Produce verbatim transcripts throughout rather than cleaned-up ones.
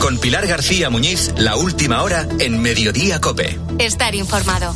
Con Pilar García Muñiz, la última hora en Mediodía COPE. Estar informado.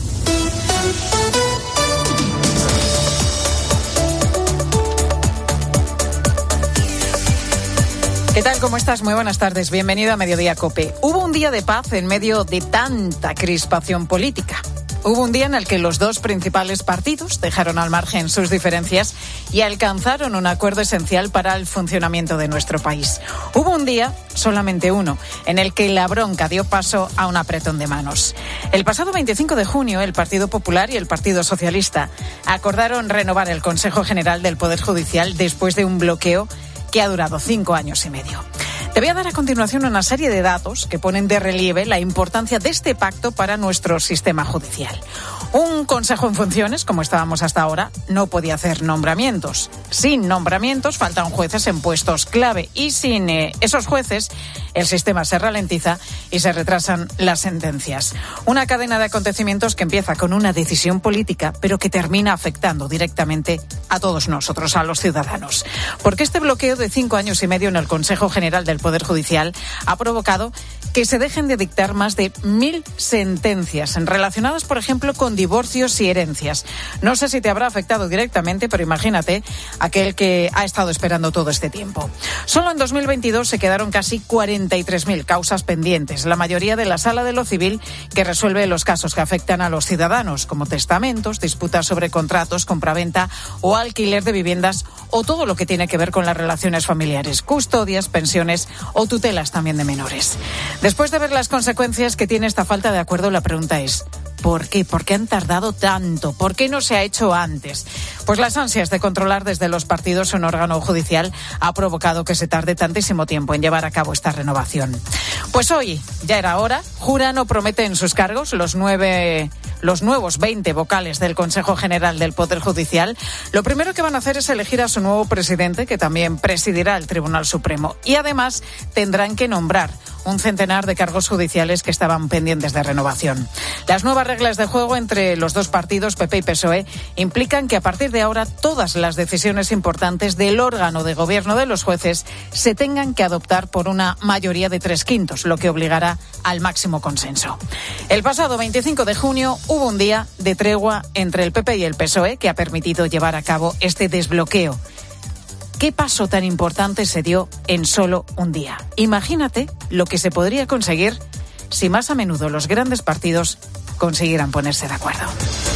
¿Qué tal? ¿Cómo estás? Muy buenas tardes. Bienvenido a Mediodía COPE. Hubo un día de paz en medio de tanta crispación política. Hubo un día en el que los dos principales partidos dejaron al margen sus diferencias y alcanzaron un acuerdo esencial para el funcionamiento de nuestro país. Hubo un día, solamente uno, en el que la bronca dio paso a un apretón de manos. El pasado veinticinco de junio, el Partido Popular y el Partido Socialista acordaron renovar el Consejo General del Poder Judicial después de un bloqueo que ha durado cinco años y medio. Te voy a dar a continuación una serie de datos que ponen de relieve la importancia de este pacto para nuestro sistema judicial. Un consejo en funciones, como estábamos hasta ahora, no podía hacer nombramientos. Sin nombramientos faltan jueces en puestos clave y sin eh, esos jueces el sistema se ralentiza y se retrasan las sentencias. Una cadena de acontecimientos que empieza con una decisión política, pero que termina afectando directamente a todos nosotros, a los ciudadanos. Porque este bloqueo de cinco años y medio en el Consejo General del Poder Judicial ha provocado que se dejen de dictar más de mil sentencias relacionadas, por ejemplo, con divorcios y herencias. No sé si te habrá afectado directamente, pero imagínate aquel que ha estado esperando todo este tiempo. Solo en dos mil veintidós se quedaron casi cuarenta y tres mil causas pendientes, la mayoría de la Sala de lo Civil, que resuelve los casos que afectan a los ciudadanos, como testamentos, disputas sobre contratos, compraventa o alquiler de viviendas, o todo lo que tiene que ver con las relaciones familiares, custodias, pensiones o tutelas también de menores. Después de ver las consecuencias que tiene esta falta de acuerdo, la pregunta es: ¿por qué? ¿Por qué han tardado tanto? ¿Por qué no se ha hecho antes? Pues las ansias de controlar desde los partidos un órgano judicial ha provocado que se tarde tantísimo tiempo en llevar a cabo esta renovación. Pues hoy ya era hora. Juran o prometen sus cargos los nueve... los nuevos veinte vocales del Consejo General del Poder Judicial. Lo primero que van a hacer es elegir a su nuevo presidente, que también presidirá el Tribunal Supremo. Y además tendrán que nombrar un centenar de cargos judiciales que estaban pendientes de renovación. Las nuevas reglas de juego entre los dos partidos, P P y P S O E, implican que a partir de ahora todas las decisiones importantes del órgano de gobierno de los jueces se tengan que adoptar por una mayoría de tres quintos, lo que obligará al máximo consenso. El pasado veinticinco de junio hubo un día de tregua entre el P P y el P S O E que ha permitido llevar a cabo este desbloqueo. ¿Qué paso tan importante se dio en solo un día? Imagínate lo que se podría conseguir si más a menudo los grandes partidos consiguieran ponerse de acuerdo.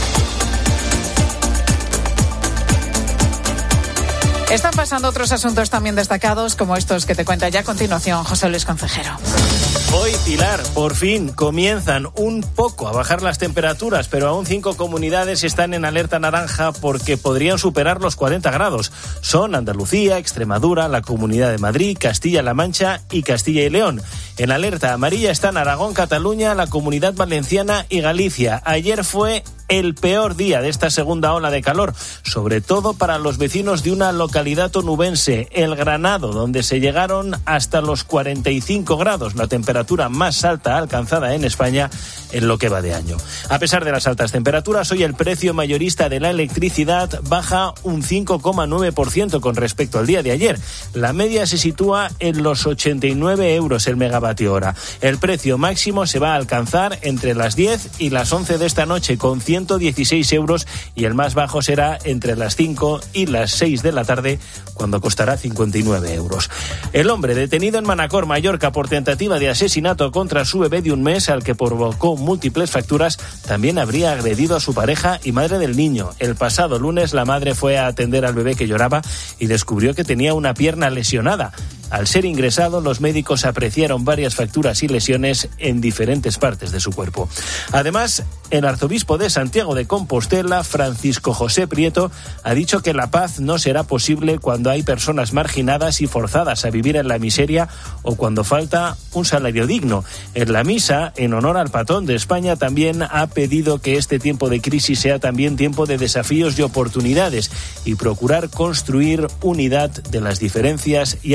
Están pasando otros asuntos también destacados, como estos que te cuenta ya a continuación José Luis Concejero. Hoy, Pilar, por fin comienzan un poco a bajar las temperaturas, pero aún cinco comunidades están en alerta naranja porque podrían superar los cuarenta grados. Son Andalucía, Extremadura, la Comunidad de Madrid, Castilla-La Mancha y Castilla y León. En alerta amarilla están Aragón, Cataluña, la Comunidad Valenciana y Galicia. Ayer fue el peor día de esta segunda ola de calor, sobre todo para los vecinos de una localidad onubense, El Granado, donde se llegaron hasta los cuarenta y cinco grados, la temperatura más alta alcanzada en España en lo que va de año. A pesar de las altas temperaturas, hoy el precio mayorista de la electricidad baja un cinco coma nueve por ciento con respecto al día de ayer. La media se sitúa en los ochenta y nueve euros el megavatio hora. El precio máximo se va a alcanzar entre las diez y las once de esta noche con ciento dieciséis euros y el más bajo será entre las cinco y las seis de la tarde, cuando costará cincuenta y nueve euros. El hombre detenido en Manacor, Mallorca, por tentativa de asesinato contra su bebé de un mes, al que provocó múltiples fracturas, también habría agredido a su pareja y madre del niño. El pasado lunes la madre fue a atender al bebé que lloraba y descubrió que tenía una pierna lesionada. Al ser ingresado, los médicos apreciaron varias fracturas y lesiones en diferentes partes de su cuerpo. Además, el arzobispo de Santiago de Compostela, Francisco José Prieto, ha dicho que la paz no será posible cuando hay personas marginadas y forzadas a vivir en la miseria o cuando falta un salario digno. En la misa, en honor al patrón de España, también ha pedido que este tiempo de crisis sea también tiempo de desafíos y oportunidades y procurar construir unidad de las diferencias y ante los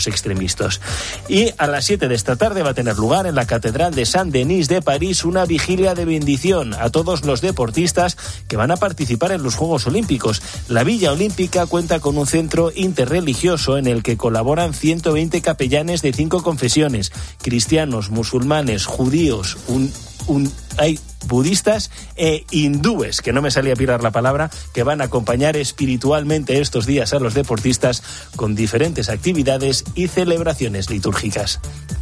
los extremistas. Y a las siete de esta tarde va a tener lugar en la Catedral de Saint-Denis de París una vigilia de bendición a todos los deportistas que van a participar en los Juegos Olímpicos. La Villa Olímpica cuenta con un centro interreligioso en el que colaboran ciento veinte capellanes de cinco confesiones: cristianos, musulmanes, judíos, un, un, hay budistas e hindúes, que no me salía a pirar la palabra, que van a acompañar espiritualmente estos días a los deportistas con diferentes actividades y celebraciones litúrgicas.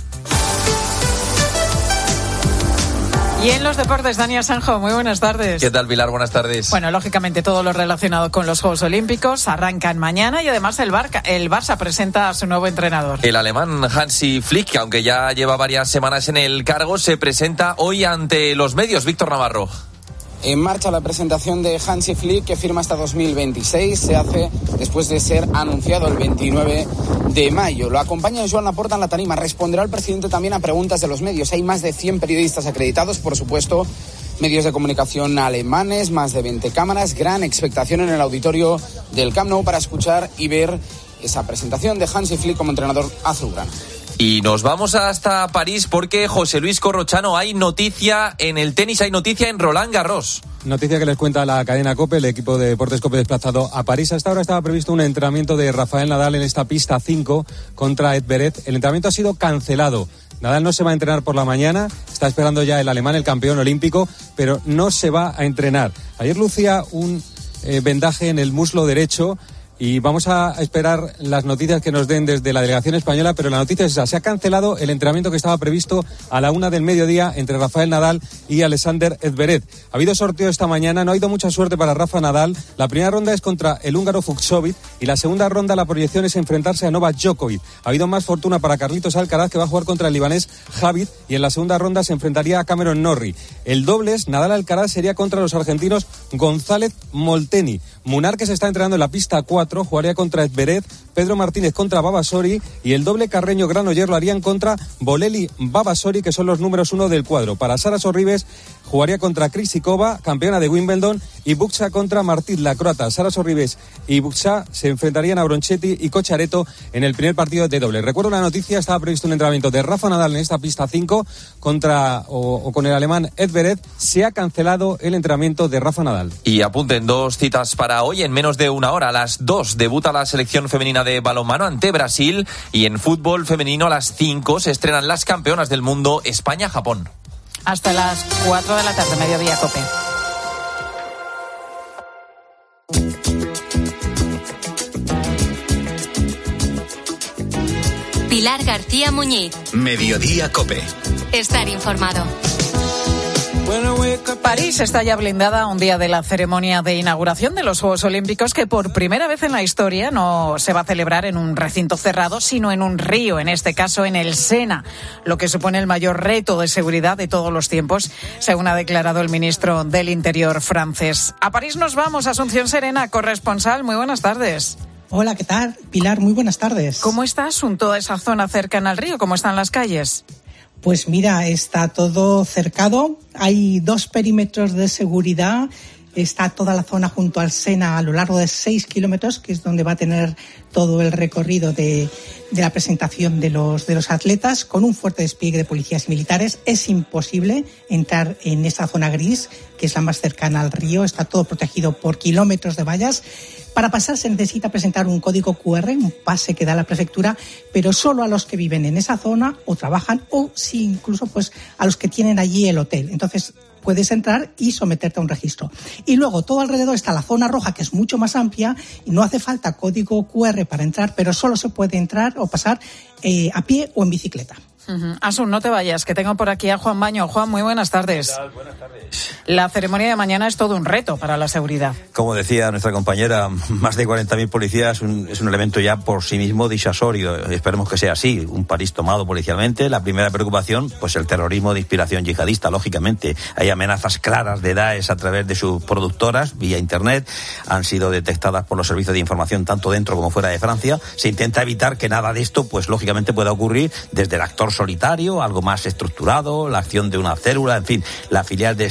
Y en los deportes, Dani Asenjo, muy buenas tardes. ¿Qué tal, Pilar? Buenas tardes. Bueno, lógicamente todo lo relacionado con los Juegos Olímpicos arrancan mañana y además el Barça, el Barça presenta a su nuevo entrenador. El alemán Hansi Flick, aunque ya lleva varias semanas en el cargo, se presenta hoy ante los medios. Víctor Navarro. En marcha la presentación de Hansi Flick, que firma hasta dos mil veintiséis. Se hace después de ser anunciado el veintinueve de mayo. Lo acompaña Joan Laporta en la tarima. Responderá el presidente también a preguntas de los medios. Hay más de cien periodistas acreditados, por supuesto, medios de comunicación alemanes, más de veinte cámaras. Gran expectación en el auditorio del Camp Nou para escuchar y ver esa presentación de Hansi Flick como entrenador azulgrana. Y nos vamos hasta París porque, José Luis Corrochano, hay noticia en el tenis, hay noticia en Roland Garros. Noticia que les cuenta la cadena COPE, el equipo de Deportes COPE desplazado a París. Hasta ahora estaba previsto un entrenamiento de Rafael Nadal en esta pista cinco contra Edverev. El entrenamiento ha sido cancelado. Nadal no se va a entrenar por la mañana, está esperando ya el alemán, el campeón olímpico, pero no se va a entrenar. Ayer lucía un eh, vendaje en el muslo derecho. Y vamos a esperar las noticias que nos den desde la delegación española, pero la noticia es esa: se ha cancelado el entrenamiento que estaba previsto a la una del mediodía entre Rafael Nadal y Alexander Zverev. Ha habido sorteo esta mañana, no ha ido mucha suerte para Rafa Nadal. La primera ronda es contra el húngaro Fucsovic y la segunda ronda la proyección es enfrentarse a Novak Djokovic. Ha habido más fortuna para Carlitos Alcaraz, que va a jugar contra el libanés Javid, y en la segunda ronda se enfrentaría a Cameron Norrie. El dobles Nadal-Alcaraz sería contra los argentinos González Molteni. Munar, que se está entrenando en la pista cuatro, jugaría contra Zverev, Pedro Martínez contra Babasori, y el doble Carreño Granollers lo harían contra Bolelli Babasori, que son los números uno del cuadro. Para Sara Sorribes jugaría contra Krejcikova, campeona de Wimbledon, y Buxa contra Martí, la croata. Sara Sorribes y Buxa se enfrentarían a Bronchetti y Cochareto en el primer partido de doble. Recuerdo la noticia, estaba previsto un entrenamiento de Rafa Nadal en esta pista cinco contra o, o con el alemán Zverev. Se ha cancelado el entrenamiento de Rafa Nadal. Y apunten dos citas para hoy en menos de una hora. A las dos debuta la selección femenina de balonmano ante Brasil, y en fútbol femenino a las cinco se estrenan las campeonas del mundo España-Japón. Hasta las cuatro de la tarde, mediodía COPE. Pilar García Muñiz. Mediodía COPE. Estar informado. París está ya blindada un día de la ceremonia de inauguración de los Juegos Olímpicos, que por primera vez en la historia no se va a celebrar en un recinto cerrado, sino en un río, en este caso en el Sena, lo que supone el mayor reto de seguridad de todos los tiempos, según ha declarado el ministro del Interior francés. A París nos vamos. Asunción Serena, corresponsal, muy buenas tardes. Hola, ¿qué tal? Pilar, muy buenas tardes. ¿Cómo está Asunto, esa zona cercana al río? ¿Cómo están las calles? Pues mira, está todo cercado, hay dos perímetros de seguridad, está toda la zona junto al Sena a lo largo de seis kilómetros, que es donde va a tener todo el recorrido de, de la presentación de los, de los atletas, con un fuerte despliegue de policías y militares. Es imposible entrar en esa zona gris, que es la más cercana al río, está todo protegido por kilómetros de vallas. Para pasar se necesita presentar un código cu erre, un pase que da la prefectura, pero solo a los que viven en esa zona o trabajan, o sí, incluso pues a los que tienen allí el hotel. Entonces puedes entrar y someterte a un registro. Y luego todo alrededor está la zona roja, que es mucho más amplia, y no hace falta código cu erre para entrar, pero solo se puede entrar o pasar eh, a pie o en bicicleta. Uh-huh. Asun, no te vayas, que tengo por aquí a Juan Baño. Juan, muy buenas tardes. ¿Qué tal? Buenas tardes. La ceremonia de mañana es todo un reto para la seguridad. Como decía nuestra compañera, más de cuarenta mil policías un, es un elemento ya por sí mismo disuasorio. Esperemos que sea así. Un París tomado policialmente. La primera preocupación, pues el terrorismo de inspiración yihadista, lógicamente. Hay amenazas claras de Daesh a través de sus productoras vía internet. Han sido detectadas por los servicios de información tanto dentro como fuera de Francia. Se intenta evitar que nada de esto, pues lógicamente pueda ocurrir desde el actor solitario, algo más estructurado, la acción de una célula, en fin, la filial de Estado Islámico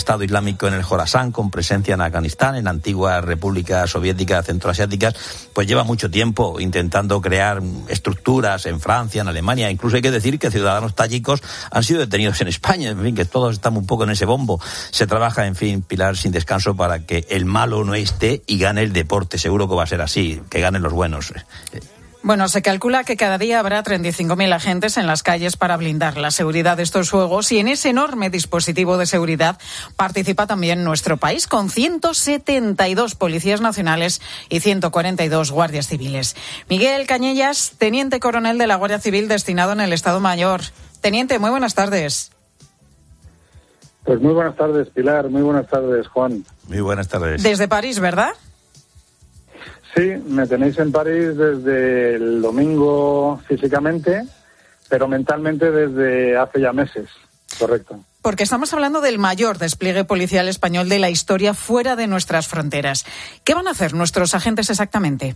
Islámico en el Jorasán, con presencia en Afganistán, en antiguas repúblicas soviéticas centroasiáticas, pues lleva mucho tiempo intentando crear estructuras en Francia, en Alemania. Incluso hay que decir que ciudadanos tayikos han sido detenidos en España. En fin, que todos estamos un poco en ese bombo. Se trabaja, en fin, Pilar, sin descanso para que el malo no esté y gane el deporte. Seguro que va a ser así, que ganen los buenos. Bueno, se calcula que cada día habrá treinta y cinco mil agentes en las calles para blindar la seguridad de estos juegos, y en ese enorme dispositivo de seguridad participa también nuestro país, con ciento setenta y dos policías nacionales y ciento cuarenta y dos guardias civiles. Miguel Cañellas, teniente coronel de la Guardia Civil destinado en el Estado Mayor. Teniente, muy buenas tardes. Pues muy buenas tardes, Pilar. Muy buenas tardes, Juan. Muy buenas tardes. Desde París, ¿verdad? Sí, me tenéis en París desde el domingo físicamente, pero mentalmente desde hace ya meses, correcto. Porque estamos hablando del mayor despliegue policial español de la historia fuera de nuestras fronteras. ¿Qué van a hacer nuestros agentes exactamente?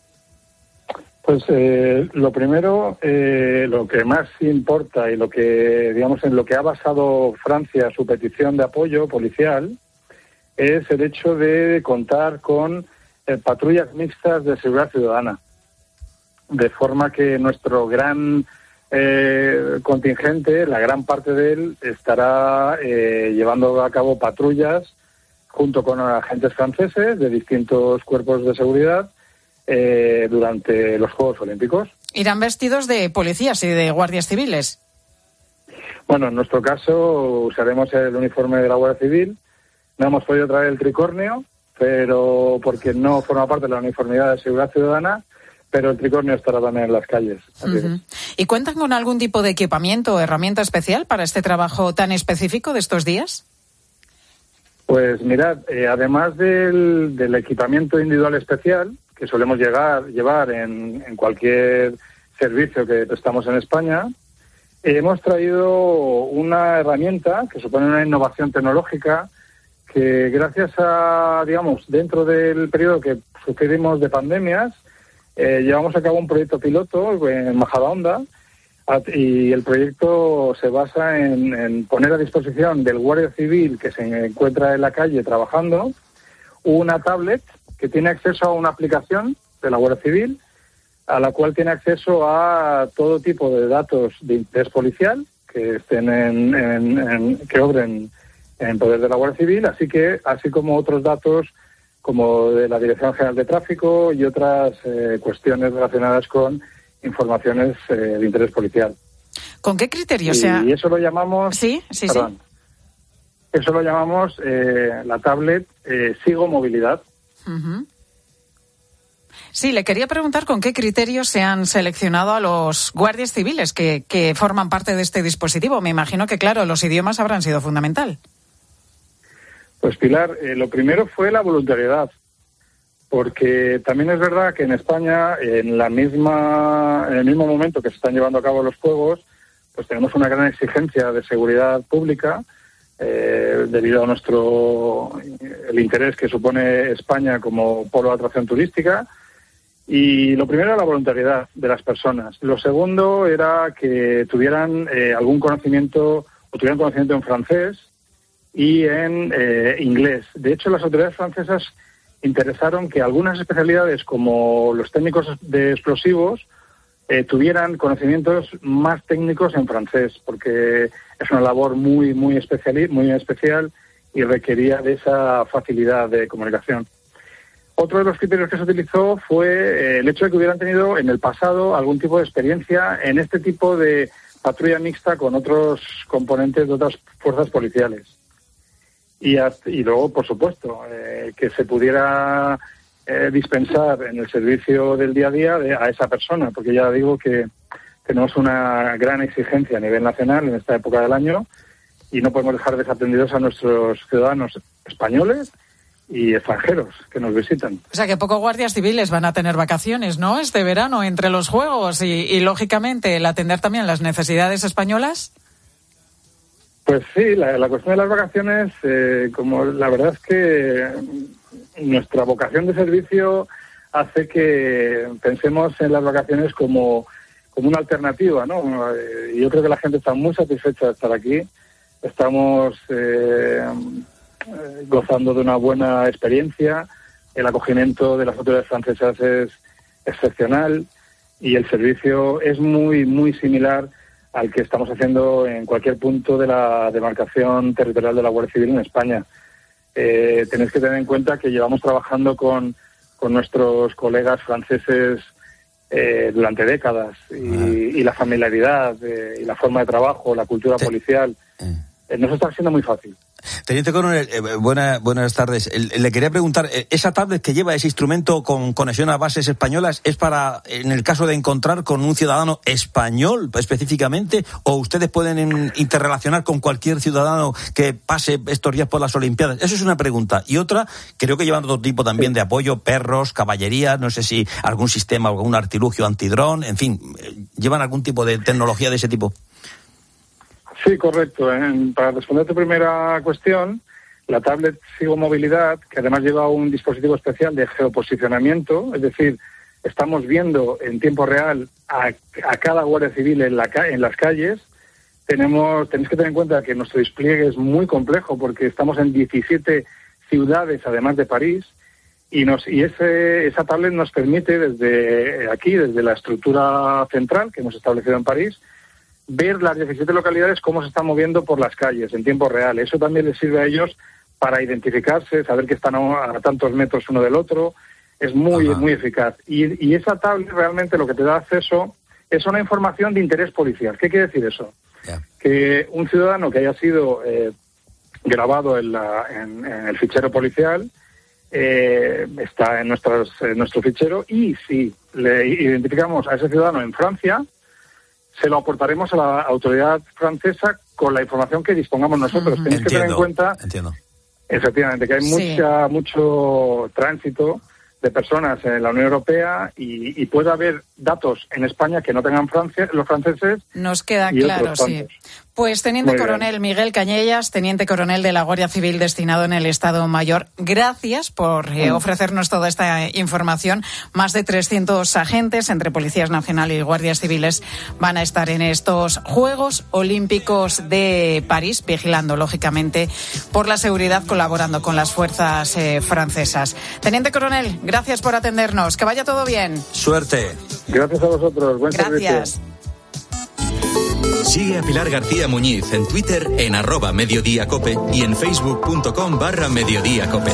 Pues eh, lo primero, eh, lo que más importa y lo que, digamos, en lo que ha basado Francia su petición de apoyo policial es el hecho de contar con Eh, patrullas mixtas de seguridad ciudadana, de forma que nuestro gran eh, contingente, la gran parte de él, estará eh, llevando a cabo patrullas junto con agentes franceses de distintos cuerpos de seguridad eh, durante los Juegos Olímpicos. ¿Irán vestidos de policías y de guardias civiles? Bueno, en nuestro caso usaremos el uniforme de la Guardia Civil. No hemos podido traer el tricornio, pero porque no forma parte de la uniformidad de seguridad ciudadana, pero el tricornio estará también en las calles. Así uh-huh. ¿Y cuentan con algún tipo de equipamiento o herramienta especial para este trabajo tan específico de estos días? Pues mirad, eh, además del, del equipamiento individual especial, que solemos llegar, llevar en, en cualquier servicio que prestamos en España, eh, hemos traído una herramienta que supone una innovación tecnológica que gracias a, digamos, dentro del periodo que sufrimos de pandemias, eh, llevamos a cabo un proyecto piloto en Majadahonda, y el proyecto se basa en, en poner a disposición del guardia civil que se encuentra en la calle trabajando una tablet que tiene acceso a una aplicación de la Guardia Civil, a la cual tiene acceso a todo tipo de datos de interés policial que estén en, en, en que obren en poder de la Guardia Civil, así que así como otros datos como de la Dirección General de Tráfico y otras eh, cuestiones relacionadas con informaciones eh, de interés policial. ¿Con qué criterio? Y, o sea... y eso lo llamamos... Sí, sí, perdón, sí. Eso lo llamamos eh, la tablet eh, Sigo Movilidad. Uh-huh. Sí, le quería preguntar con qué criterios se han seleccionado a los guardias civiles que, que forman parte de este dispositivo. Me imagino que, claro, los idiomas habrán sido fundamental. Pues Pilar, eh, lo primero fue la voluntariedad, porque también es verdad que en España, en la misma, en el mismo momento que se están llevando a cabo los Juegos, pues tenemos una gran exigencia de seguridad pública eh, debido a nuestro el interés que supone España como polo de atracción turística. Y lo primero era la voluntariedad de las personas. Lo segundo era que tuvieran eh, algún conocimiento o tuvieran conocimiento en francés y en eh, inglés. De hecho, las autoridades francesas interesaron que algunas especialidades, como los técnicos de explosivos, eh, tuvieran conocimientos más técnicos en francés, porque es una labor muy, muy especial, muy especial y requería de esa facilidad de comunicación. Otro de los criterios que se utilizó fue eh, el hecho de que hubieran tenido en el pasado algún tipo de experiencia en este tipo de patrulla mixta con otros componentes de otras fuerzas policiales. Y, hasta, y luego, por supuesto, eh, que se pudiera eh, dispensar en el servicio del día a día de, a esa persona, porque ya digo que tenemos una gran exigencia a nivel nacional en esta época del año y no podemos dejar desatendidos a nuestros ciudadanos españoles y extranjeros que nos visitan. O sea que pocos guardias civiles van a tener vacaciones, ¿no?, este verano entre los Juegos y, y lógicamente, el atender también las necesidades españolas. Pues sí, la, la cuestión de las vacaciones, eh, como la verdad es que nuestra vocación de servicio hace que pensemos en las vacaciones como, como una alternativa, ¿no? Eh, yo creo que la gente está muy satisfecha de estar aquí. Estamos, eh, eh, gozando de una buena experiencia. El acogimiento de las autoridades francesas es excepcional y el servicio es muy, muy similar al que estamos haciendo en cualquier punto de la demarcación territorial de la Guardia Civil en España. Eh, tenéis que tener en cuenta que llevamos trabajando con, con nuestros colegas franceses eh, durante décadas y, y la familiaridad eh, y la forma de trabajo, la cultura policial, eh, nos está siendo muy fácil. Teniente Coronel, eh, buena, buenas tardes. Eh, le quería preguntar, eh, ¿esa tablet que lleva ese instrumento con conexión a bases españolas es para, en el caso de encontrar con un ciudadano español específicamente, o ustedes pueden en, interrelacionar con cualquier ciudadano que pase estos días por las Olimpiadas? Eso es una pregunta. Y otra, creo que llevan otro tipo también de apoyo, perros, caballería, no sé si algún sistema, algún artilugio antidrón, en fin, ¿llevan algún tipo de tecnología de ese tipo? Sí, correcto. En, para responder a tu primera cuestión, la tablet Sigo Movilidad, que además lleva un dispositivo especial de geoposicionamiento, es decir, estamos viendo en tiempo real a, a cada guardia civil en, la, en las calles. Tenemos, tenéis que tener en cuenta que nuestro despliegue es muy complejo porque estamos en diecisiete ciudades, además de París, y, nos, y ese, esa tablet nos permite desde aquí, desde la estructura central que hemos establecido en París, ver las diecisiete localidades cómo se están moviendo por las calles en tiempo real. Eso también les sirve a ellos para identificarse, saber que están a, a tantos metros uno del otro. Es muy, Ajá. muy eficaz. Y, y esa tablet realmente lo que te da acceso es una información de interés policial. ¿Qué quiere decir eso? Yeah. Que un ciudadano que haya sido eh, grabado en, la, en, en el fichero policial eh, está en, nuestros, en nuestro fichero, y si le identificamos a ese ciudadano en Francia, se lo aportaremos a la autoridad francesa con la información que dispongamos nosotros. Uh-huh. Tenéis que tener en cuenta, entiendo. efectivamente, que hay sí. mucha mucho tránsito de personas en la Unión Europea y, y puede haber datos en España que no tengan Francia, los franceses. Nos queda claro, sí. Pues Teniente Muy Coronel bien. Miguel Cañellas, Teniente Coronel de la Guardia Civil destinado en el Estado Mayor, gracias por eh, ofrecernos toda esta información. Más de trescientos agentes entre policías nacionales y guardias civiles van a estar en estos Juegos Olímpicos de París, vigilando, lógicamente, por la seguridad, colaborando con las fuerzas eh, francesas. Teniente Coronel, gracias por atendernos. Que vaya todo bien. Suerte. Gracias a vosotros. Buen Gracias. servicio. Sigue a Pilar García Muñiz en Twitter en arroba Mediodía Cope y en facebook.com barra Mediodía Cope.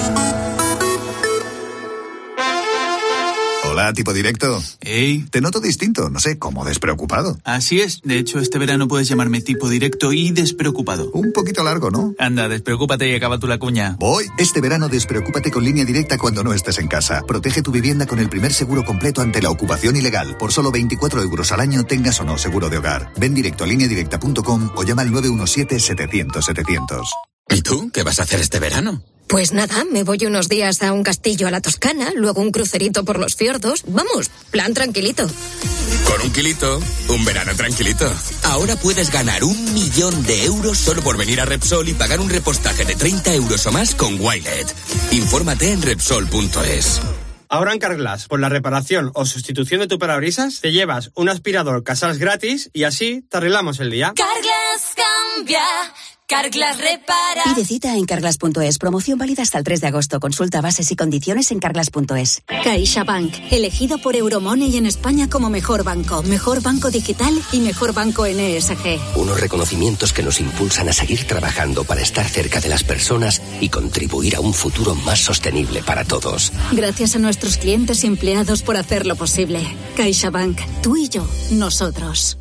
Hola, tipo directo. Hey. Te noto distinto, no sé, como despreocupado. Así es, de hecho este verano puedes llamarme tipo directo y despreocupado. Un poquito largo, ¿no? Anda, despreocúpate y acaba tú la cuña. Voy. Este verano despreocúpate con Línea Directa cuando no estés en casa. Protege tu vivienda con el primer seguro completo ante la ocupación ilegal. Por solo veinticuatro euros al año, tengas o no seguro de hogar. Ven directo a línea directa punto com o llama al nueve uno siete, setecientos, setecientos. ¿Y tú? ¿Qué vas a hacer este verano? Pues nada, me voy unos días a un castillo a la Toscana, luego un crucerito por los fiordos. Vamos, plan tranquilito. Con un kilito, un verano tranquilito. Ahora puedes ganar un millón de euros solo por venir a Repsol y pagar un repostaje de treinta euros o más con Wilet. Infórmate en Repsol punto es. Ahora en Carglass, por la reparación o sustitución de tu parabrisas, te llevas un aspirador Casals gratis y así te arreglamos el día. Carglass cambia. Carglass repara. Pide cita en carglass punto es. Promoción válida hasta el tres de agosto. Consulta bases y condiciones en carglass punto es. CaixaBank, elegido por Euromoney en España como mejor banco, mejor banco digital y mejor banco en E S G. Unos reconocimientos que nos impulsan a seguir trabajando para estar cerca de las personas y contribuir a un futuro más sostenible para todos. Gracias a nuestros clientes y empleados por hacerlo posible. CaixaBank, tú y yo, nosotros.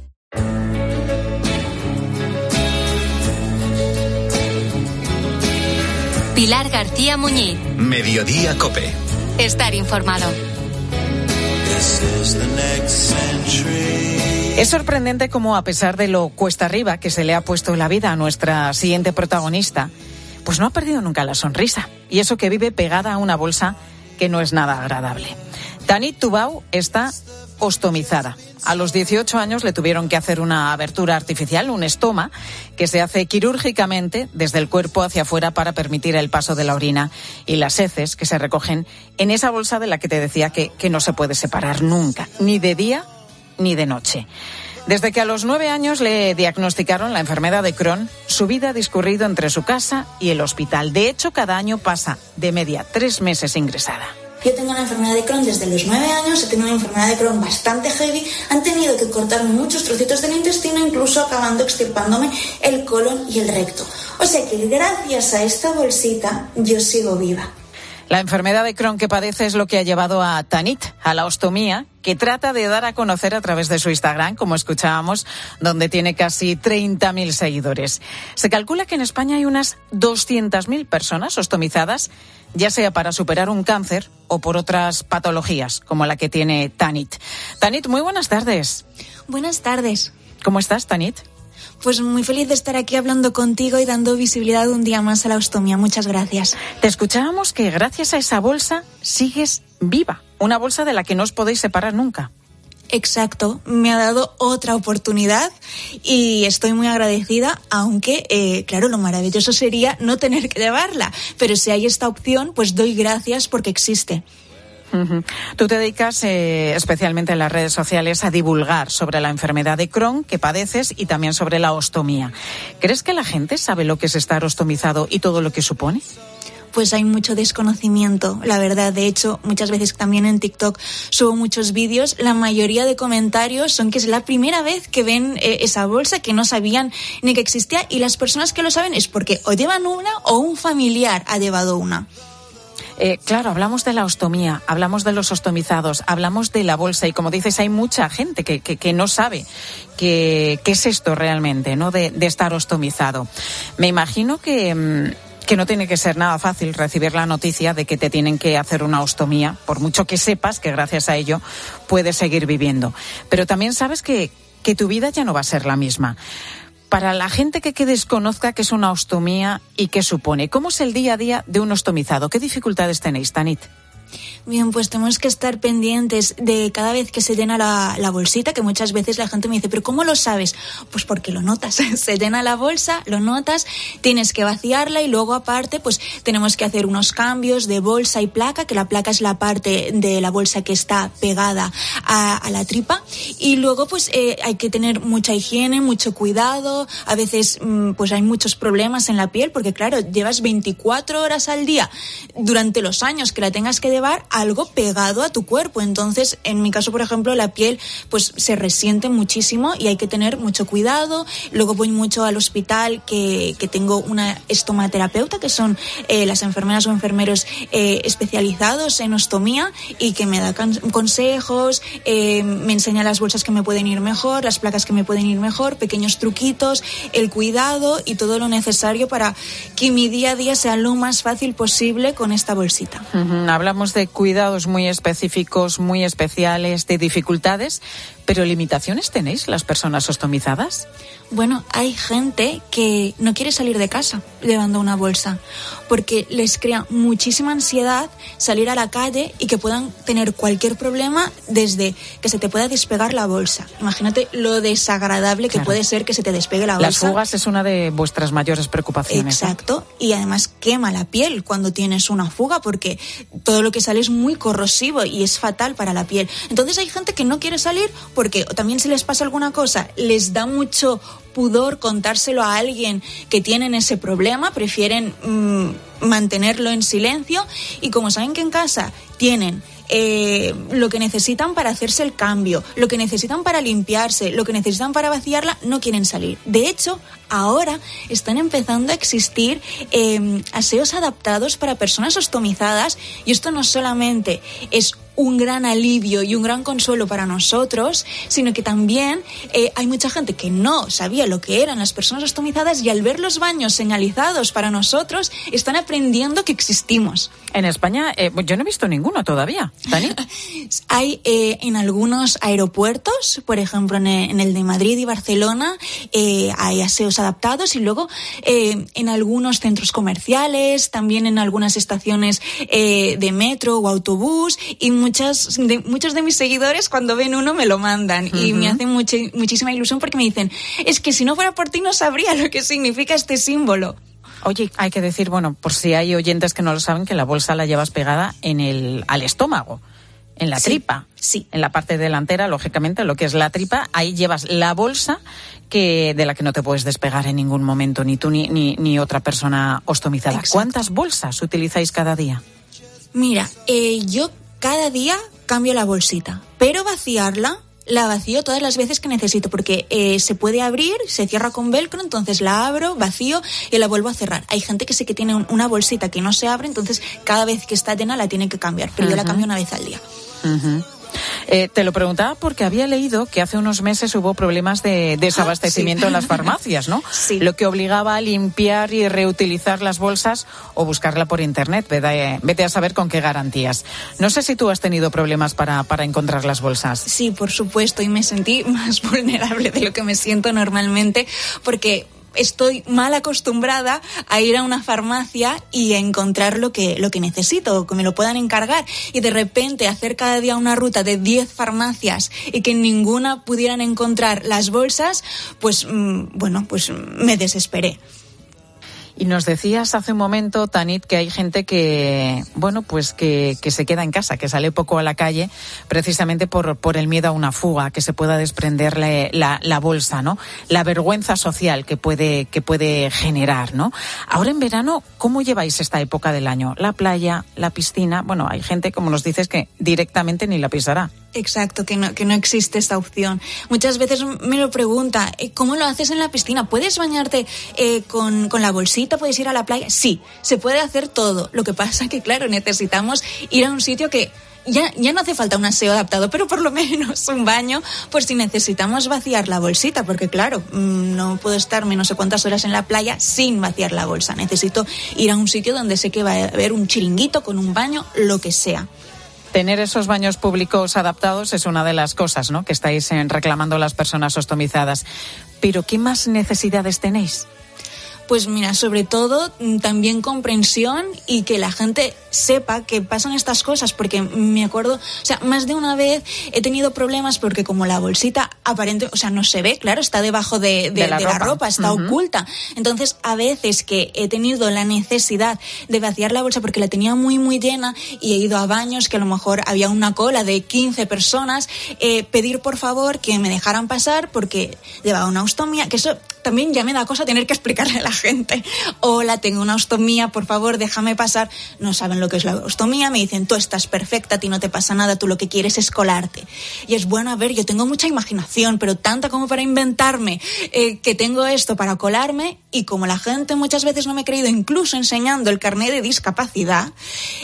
Pilar García Muñiz. Mediodía Cope. Estar informado. Es sorprendente cómo, a pesar de lo cuesta arriba que se le ha puesto la vida a nuestra siguiente protagonista, pues no ha perdido nunca la sonrisa. Y eso que vive pegada a una bolsa que no es nada agradable. Tanit Tubau está ostomizada. A los dieciocho años le tuvieron que hacer una abertura artificial, un estoma, que se hace quirúrgicamente desde el cuerpo hacia afuera para permitir el paso de la orina y las heces que se recogen en esa bolsa de la que te decía que, que no se puede separar nunca, ni de día ni de noche. Desde que a los nueve años le diagnosticaron la enfermedad de Crohn, su Su vida ha discurrido entre su casa y el hospital. De hecho, cada año pasa de media tres meses ingresada. Yo tengo una enfermedad de Crohn desde los nueve años, he tenido una enfermedad de Crohn bastante heavy, han tenido que cortarme muchos trocitos del intestino, incluso acabando extirpándome el colon y el recto. O sea que gracias a esta bolsita yo sigo viva. La enfermedad de Crohn que padece es lo que ha llevado a Tanit a la ostomía, que trata de dar a conocer a través de su Instagram, como escuchábamos, donde tiene casi treinta mil seguidores. Se calcula que en España hay unas doscientas mil personas ostomizadas, ya sea para superar un cáncer o por otras patologías, como la que tiene Tanit. Tanit, muy buenas tardes. Buenas tardes. ¿Cómo estás, Tanit? Pues muy feliz de estar aquí hablando contigo y dando visibilidad un día más a la ostomía. Muchas gracias. Te escuchábamos que gracias a esa bolsa sigues viva. Una bolsa de la que no os podéis separar nunca. Exacto. Me ha dado otra oportunidad y estoy muy agradecida, aunque, eh, claro, lo maravilloso sería no tener que llevarla. Pero si hay esta opción, pues doy gracias porque existe. Uh-huh. Tú te dedicas eh, especialmente en las redes sociales a divulgar sobre la enfermedad de Crohn que padeces y también sobre la ostomía. ¿Crees que la gente sabe lo que es estar ostomizado y todo lo que supone? Pues hay mucho desconocimiento, la verdad. De hecho, muchas veces también en TikTok subo muchos vídeos. La mayoría de comentarios son que es la primera vez que ven eh, esa bolsa, que no sabían ni que existía, y las personas que lo saben es porque o llevan una o un familiar ha llevado una. Eh, claro, hablamos de la ostomía, hablamos de los ostomizados, hablamos de la bolsa y como dices, hay mucha gente que, que, que no sabe qué es esto realmente, ¿no? De, de estar ostomizado. Me imagino que, que no tiene que ser nada fácil recibir la noticia de que te tienen que hacer una ostomía, por mucho que sepas que gracias a ello puedes seguir viviendo. Pero también sabes que, que tu vida ya no va a ser la misma. Para la gente que, que desconozca qué es una ostomía y qué supone, ¿cómo es el día a día de un ostomizado? ¿Qué dificultades tenéis, Tanit? Bien, pues tenemos que estar pendientes de cada vez que se llena la, la bolsita, que muchas veces la gente me dice, ¿pero cómo lo sabes? Pues porque lo notas. Se llena la bolsa, lo notas, tienes que vaciarla y luego aparte pues tenemos que hacer unos cambios de bolsa y placa, que la placa es la parte de la bolsa que está pegada a, a la tripa, y luego pues eh, hay que tener mucha higiene, mucho cuidado. A veces mmm, pues hay muchos problemas en la piel porque claro, llevas veinticuatro horas al día durante los años que la tengas que llevar algo pegado a tu cuerpo. Entonces, en mi caso, por ejemplo, la piel pues se resiente muchísimo y hay que tener mucho cuidado. Luego voy mucho al hospital, que, que tengo una estomaterapeuta, que son eh, las enfermeras o enfermeros eh, especializados en ostomía y que me da can- consejos, eh, me enseña las bolsas que me pueden ir mejor, las placas que me pueden ir mejor, pequeños truquitos, el cuidado y todo lo necesario para que mi día a día sea lo más fácil posible con esta bolsita. Uh-huh. Hablamos de cuidados muy específicos, muy especiales, de dificultades, pero ¿limitaciones tenéis las personas ostomizadas? Bueno, hay gente que no quiere salir de casa llevando una bolsa porque les crea muchísima ansiedad salir a la calle y que puedan tener cualquier problema desde que se te pueda despegar la bolsa. Imagínate lo desagradable que claro. puede ser que se te despegue la bolsa. Las fugas es una de vuestras mayores preocupaciones. Exacto, ¿eh? Y además quema la piel cuando tienes una fuga porque todo lo que sale es muy corrosivo y es fatal para la piel. Entonces hay gente que no quiere salir porque también si les pasa alguna cosa, les da mucho pudor contárselo a alguien que tienen ese problema, prefieren mmm, mantenerlo en silencio y como saben que en casa tienen eh, lo que necesitan para hacerse el cambio, lo que necesitan para limpiarse, lo que necesitan para vaciarla, no quieren salir. De hecho, ahora están empezando a existir eh, aseos adaptados para personas ostomizadas y esto no solamente es un gran alivio y un gran consuelo para nosotros, sino que también eh, hay mucha gente que no sabía lo que eran las personas ostomizadas y al ver los baños señalizados para nosotros están aprendiendo que existimos. En España eh, yo no he visto ninguno todavía, Dani. Hay eh, en algunos aeropuertos, por ejemplo en el, en el de Madrid y Barcelona, eh, hay aseos adaptados y luego eh, en algunos centros comerciales, también en algunas estaciones eh, de metro o autobús y muchas de, muchos de mis seguidores cuando ven uno me lo mandan uh-huh. y me hacen mucha, muchísima ilusión porque me dicen, es que si no fuera por ti no sabría lo que significa este símbolo. Oye, hay que decir, bueno, por si hay oyentes que no lo saben, que la bolsa la llevas pegada en el al estómago. en la Sí, tripa. sí. En la parte delantera, lógicamente, lo que es la tripa, ahí llevas la bolsa que de la que no te puedes despegar en ningún momento, ni tú ni, ni, ni otra persona ostomizada. Exacto. ¿Cuántas bolsas utilizáis cada día? Mira, eh, yo cada día cambio la bolsita, pero vaciarla la vacío todas las veces que necesito, porque eh, se puede abrir, se cierra con velcro, entonces la abro, vacío y la vuelvo a cerrar. Hay gente que sí que tiene un, una bolsita que no se abre, entonces cada vez que está llena la tiene que cambiar, pero uh-huh. yo la cambio una vez al día. Uh-huh. Eh, te lo preguntaba porque había leído que hace unos meses hubo problemas de desabastecimiento ah, sí. en las farmacias, ¿no? Sí. Lo que obligaba a limpiar y reutilizar las bolsas o buscarla por internet. Vete, vete a saber con qué garantías. No sé si tú has tenido problemas para, para encontrar las bolsas. Sí, por supuesto, y me sentí más vulnerable de lo que me siento normalmente, porque estoy mal acostumbrada a ir a una farmacia y a encontrar lo que, lo que necesito, que me lo puedan encargar, y de repente hacer cada día una ruta de diez farmacias y que en ninguna pudieran encontrar las bolsas, pues mmm, bueno, pues me desesperé. Y nos decías hace un momento, Tanit, que hay gente que, bueno, pues que, que se queda en casa, que sale poco a la calle, precisamente por, por el miedo a una fuga, que se pueda desprenderle la, la bolsa, ¿no? La vergüenza social que puede, que puede generar, ¿no? Ahora en verano, ¿cómo lleváis esta época del año? La playa, la piscina, bueno, hay gente, como nos dices, que directamente ni la pisará. Exacto, que no, que no existe esta opción. Muchas veces me lo pregunta, ¿cómo lo haces en la piscina? ¿Puedes bañarte eh, con, con la bolsita? ¿Puedes ir a la playa? Sí, se puede hacer todo. Lo que pasa que, claro, necesitamos ir a un sitio que ya, ya no hace falta un aseo adaptado, pero por lo menos un baño, por si necesitamos vaciar la bolsita, porque claro, no puedo estarme no sé cuántas horas en la playa sin vaciar la bolsa. Necesito ir a un sitio donde sé que va a haber un chiringuito con un baño, lo que sea. Tener esos baños públicos adaptados es una de las cosas, ¿no?, que estáis reclamando las personas ostomizadas. Pero ¿qué más necesidades tenéis? Pues mira, sobre todo también comprensión y que la gente sepa que pasan estas cosas, porque me acuerdo, o sea, más de una vez he tenido problemas porque como la bolsita aparente, o sea, no se ve, claro, está debajo de, de, de, la, de ropa. la ropa, está uh-huh. oculta. Entonces, a veces que he tenido la necesidad de vaciar la bolsa porque la tenía muy, muy llena y he ido a baños que a lo mejor había una cola de quince personas, eh, pedir por favor que me dejaran pasar porque llevaba una ostomía, que eso también ya me da cosa tener que explicarle a la gente. Hola, tengo una ostomía, por favor, déjame pasar. No saben lo que es la ostomía, me dicen, tú estás perfecta, a ti no te pasa nada, tú lo que quieres es colarte. Y es bueno, a ver, yo tengo mucha imaginación, pero tanta como para inventarme eh, que tengo esto para colarme, y como la gente muchas veces no me ha creído, incluso enseñando el carnet de discapacidad,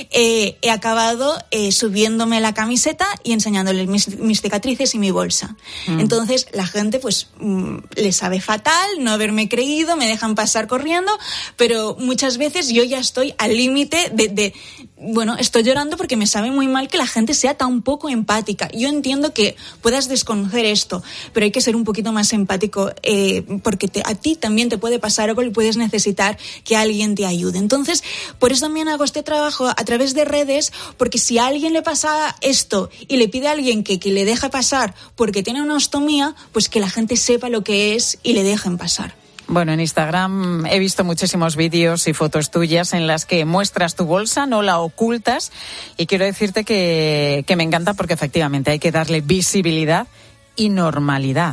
eh, he acabado eh, subiéndome la camiseta y enseñándoles mis, mis cicatrices y mi bolsa. Mm. Entonces la gente pues mm, le sabe fatal no haberme creído, me dejan pasar corriendo, pero muchas veces yo ya estoy al límite de, de, bueno, estoy llorando porque me sabe muy mal que la gente sea tan poco empática. Yo entiendo que puedas desconocer esto, pero hay que ser un poquito más empático, eh, porque te, a ti también te puede pasar algo y puedes necesitar que alguien te ayude. Entonces, por eso también hago este trabajo a través de redes, porque si a alguien le pasa esto y le pide a alguien que, que le deje pasar porque tiene una ostomía, pues que la gente sepa lo que es y le dejen pasar. Bueno, en Instagram he visto muchísimos vídeos y fotos tuyas en las que muestras tu bolsa, no la ocultas, y quiero decirte que, que me encanta porque efectivamente hay que darle visibilidad y normalidad.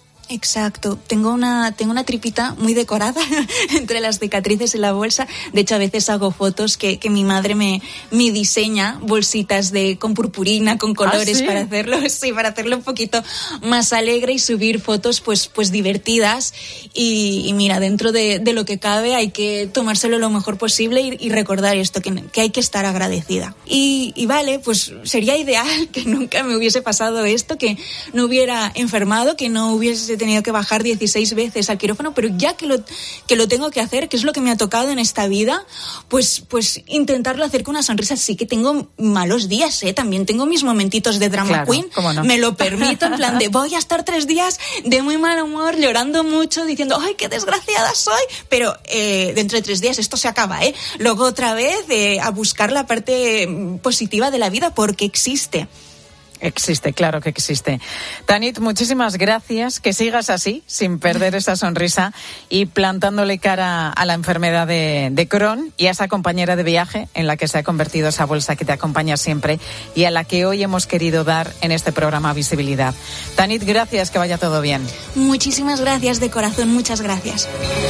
Exacto, tengo una tengo una tripita muy decorada entre las cicatrices y la bolsa. De hecho, a veces hago fotos que, que mi madre me, me diseña bolsitas de con purpurina, con colores. ¿Ah, sí? para hacerlo, sí, para hacerlo un poquito más alegre y subir fotos pues pues divertidas. Y, y mira, dentro de, de lo que cabe hay que tomárselo lo mejor posible y, y recordar esto, que, que hay que estar agradecida. Y, y vale, pues sería ideal que nunca me hubiese pasado esto, que no hubiera enfermado, que no hubiese tenido que bajar dieciséis veces al quirófano, pero ya que lo, que lo tengo que hacer, que es lo que me ha tocado en esta vida, pues, pues intentarlo hacer con una sonrisa. Sí que tengo malos días, ¿eh? También tengo mis momentitos de drama claro, queen, no. Me lo permito, en plan de voy a estar tres días de muy mal humor, llorando mucho, diciendo, ¡ay, qué desgraciada soy! Pero eh, dentro de tres días esto se acaba, ¿eh? Luego otra vez eh, a buscar la parte positiva de la vida, porque existe. Existe, claro que existe. Tanit, muchísimas gracias. Que sigas así, sin perder esa sonrisa y plantándole cara a la enfermedad de, de Crohn y a esa compañera de viaje en la que se ha convertido esa bolsa que te acompaña siempre y a la que hoy hemos querido dar en este programa visibilidad. Tanit, gracias, que vaya todo bien. Muchísimas gracias de corazón, muchas gracias.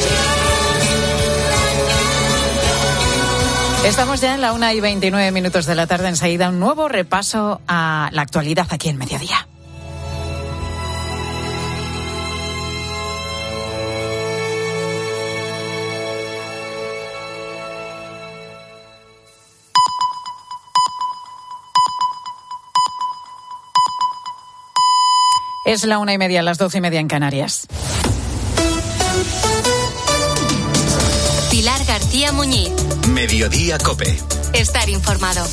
Estamos ya en la una y veintinueve minutos de la tarde. Enseguida un nuevo repaso a la actualidad aquí en Mediodía. Es la una y media, las doce y media en Canarias. Pilar García Muñiz. Mediodía COPE. Estar informado.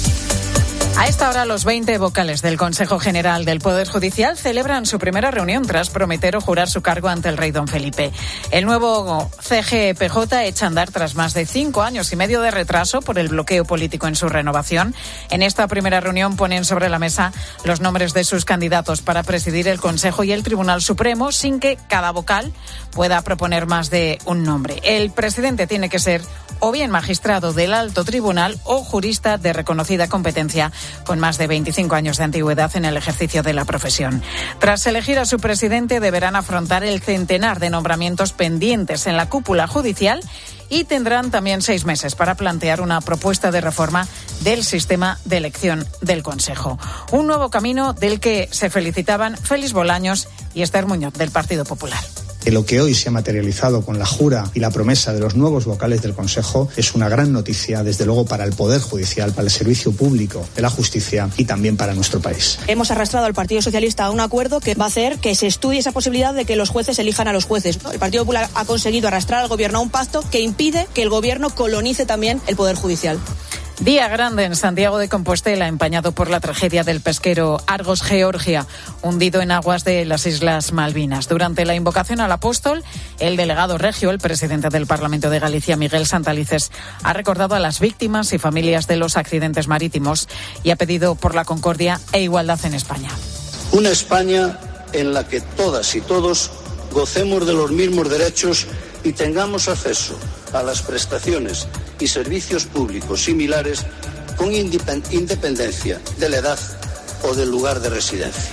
A esta hora, los veinte vocales del Consejo General del Poder Judicial celebran su primera reunión tras prometer o jurar su cargo ante el rey don Felipe. El nuevo C G P J echa a andar tras más de cinco años y medio de retraso por el bloqueo político en su renovación. En esta primera reunión ponen sobre la mesa los nombres de sus candidatos para presidir el Consejo y el Tribunal Supremo, sin que cada vocal pueda proponer más de un nombre. El presidente tiene que ser o bien magistrado del alto tribunal o jurista de reconocida competencia con más de veinticinco años de antigüedad en el ejercicio de la profesión. Tras elegir a su presidente, deberán afrontar el centenar de nombramientos pendientes en la cúpula judicial y tendrán también seis meses para plantear una propuesta de reforma del sistema de elección del Consejo. Un nuevo camino del que se felicitaban Félix Bolaños y Esther Muñoz, del Partido Popular. Lo que hoy se ha materializado con la jura y la promesa de los nuevos vocales del Consejo es una gran noticia, desde luego, para el Poder Judicial, para el servicio público de la justicia y también para nuestro país. Hemos arrastrado al Partido Socialista a un acuerdo que va a hacer que se estudie esa posibilidad de que los jueces elijan a los jueces. El Partido Popular ha conseguido arrastrar al Gobierno a un pacto que impide que el Gobierno colonice también el Poder Judicial. Día grande en Santiago de Compostela, empañado por la tragedia del pesquero Argos Georgia, hundido en aguas de las Islas Malvinas. Durante la invocación al apóstol, el delegado regio, el presidente del Parlamento de Galicia, Miguel Santalices, ha recordado a las víctimas y familias de los accidentes marítimos y ha pedido por la concordia e igualdad en España. Una España en la que todas y todos gocemos de los mismos derechos y tengamos acceso a las prestaciones y servicios públicos similares con independencia de la edad o del lugar de residencia.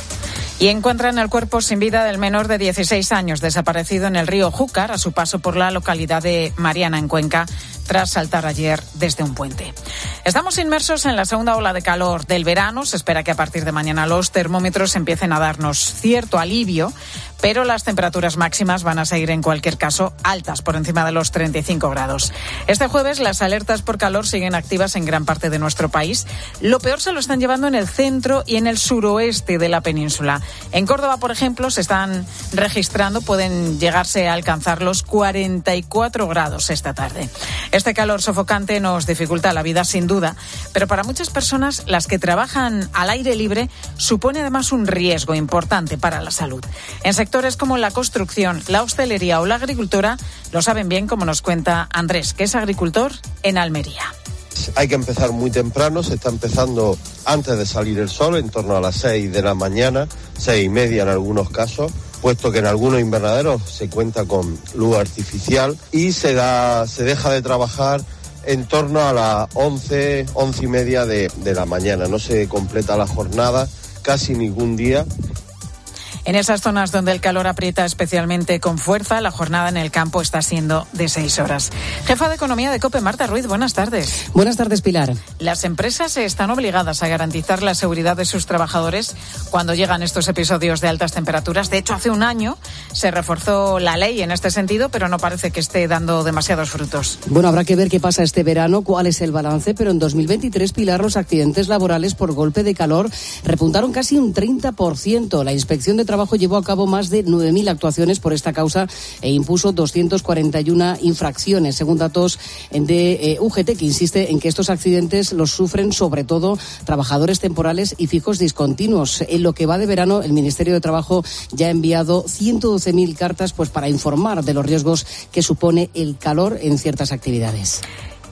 Y encuentran el cuerpo sin vida del menor de dieciséis años desaparecido en el río Júcar a su paso por la localidad de Mariana, en Cuenca, tras saltar ayer desde un puente. Estamos inmersos en la segunda ola de calor del verano. Se espera que a partir de mañana los termómetros empiecen a darnos cierto alivio, pero las temperaturas máximas van a seguir en cualquier caso altas, por encima de los treinta y cinco grados. Este jueves las alertas por calor siguen activas en gran parte de nuestro país. Lo peor se lo están llevando en el centro y en el suroeste de la península. En Córdoba, por ejemplo, se están registrando, pueden llegarse a alcanzar los cuarenta y cuatro grados esta tarde. Este calor sofocante nos dificulta la vida sin duda, pero para muchas personas, las que trabajan al aire libre, supone además un riesgo importante para la salud. En sectores como la construcción, la hostelería o la agricultura lo saben bien, como nos cuenta Andrés, que es agricultor en Almería. Hay que empezar muy temprano, se está empezando antes de salir el sol, en torno a las seis de la mañana, seis y media en algunos casos, puesto que en algunos invernaderos se cuenta con luz artificial y se da, se deja de trabajar en torno a las once, once y media de, de la mañana. No se completa la jornada casi ningún día. En esas zonas donde el calor aprieta especialmente con fuerza, la jornada en el campo está siendo de seis horas. Jefa de Economía de COPE, Marta Ruiz, buenas tardes. Buenas tardes, Pilar. Las empresas están obligadas a garantizar la seguridad de sus trabajadores cuando llegan estos episodios de altas temperaturas. De hecho, hace un año se reforzó la ley en este sentido, pero no parece que esté dando demasiados frutos. Bueno, habrá que ver qué pasa este verano, cuál es el balance, pero en dos mil veintitrés, Pilar, los accidentes laborales por golpe de calor repuntaron casi un treinta por ciento. La Inspección de Trabajo llevó a cabo más de nueve mil actuaciones por esta causa e impuso doscientas cuarenta y una infracciones, según datos de eh, U G T, que insiste en que estos accidentes los sufren sobre todo trabajadores temporales y fijos discontinuos. En lo que va de verano, el Ministerio de Trabajo ya ha enviado ciento doce mil cartas pues para informar de los riesgos que supone el calor en ciertas actividades.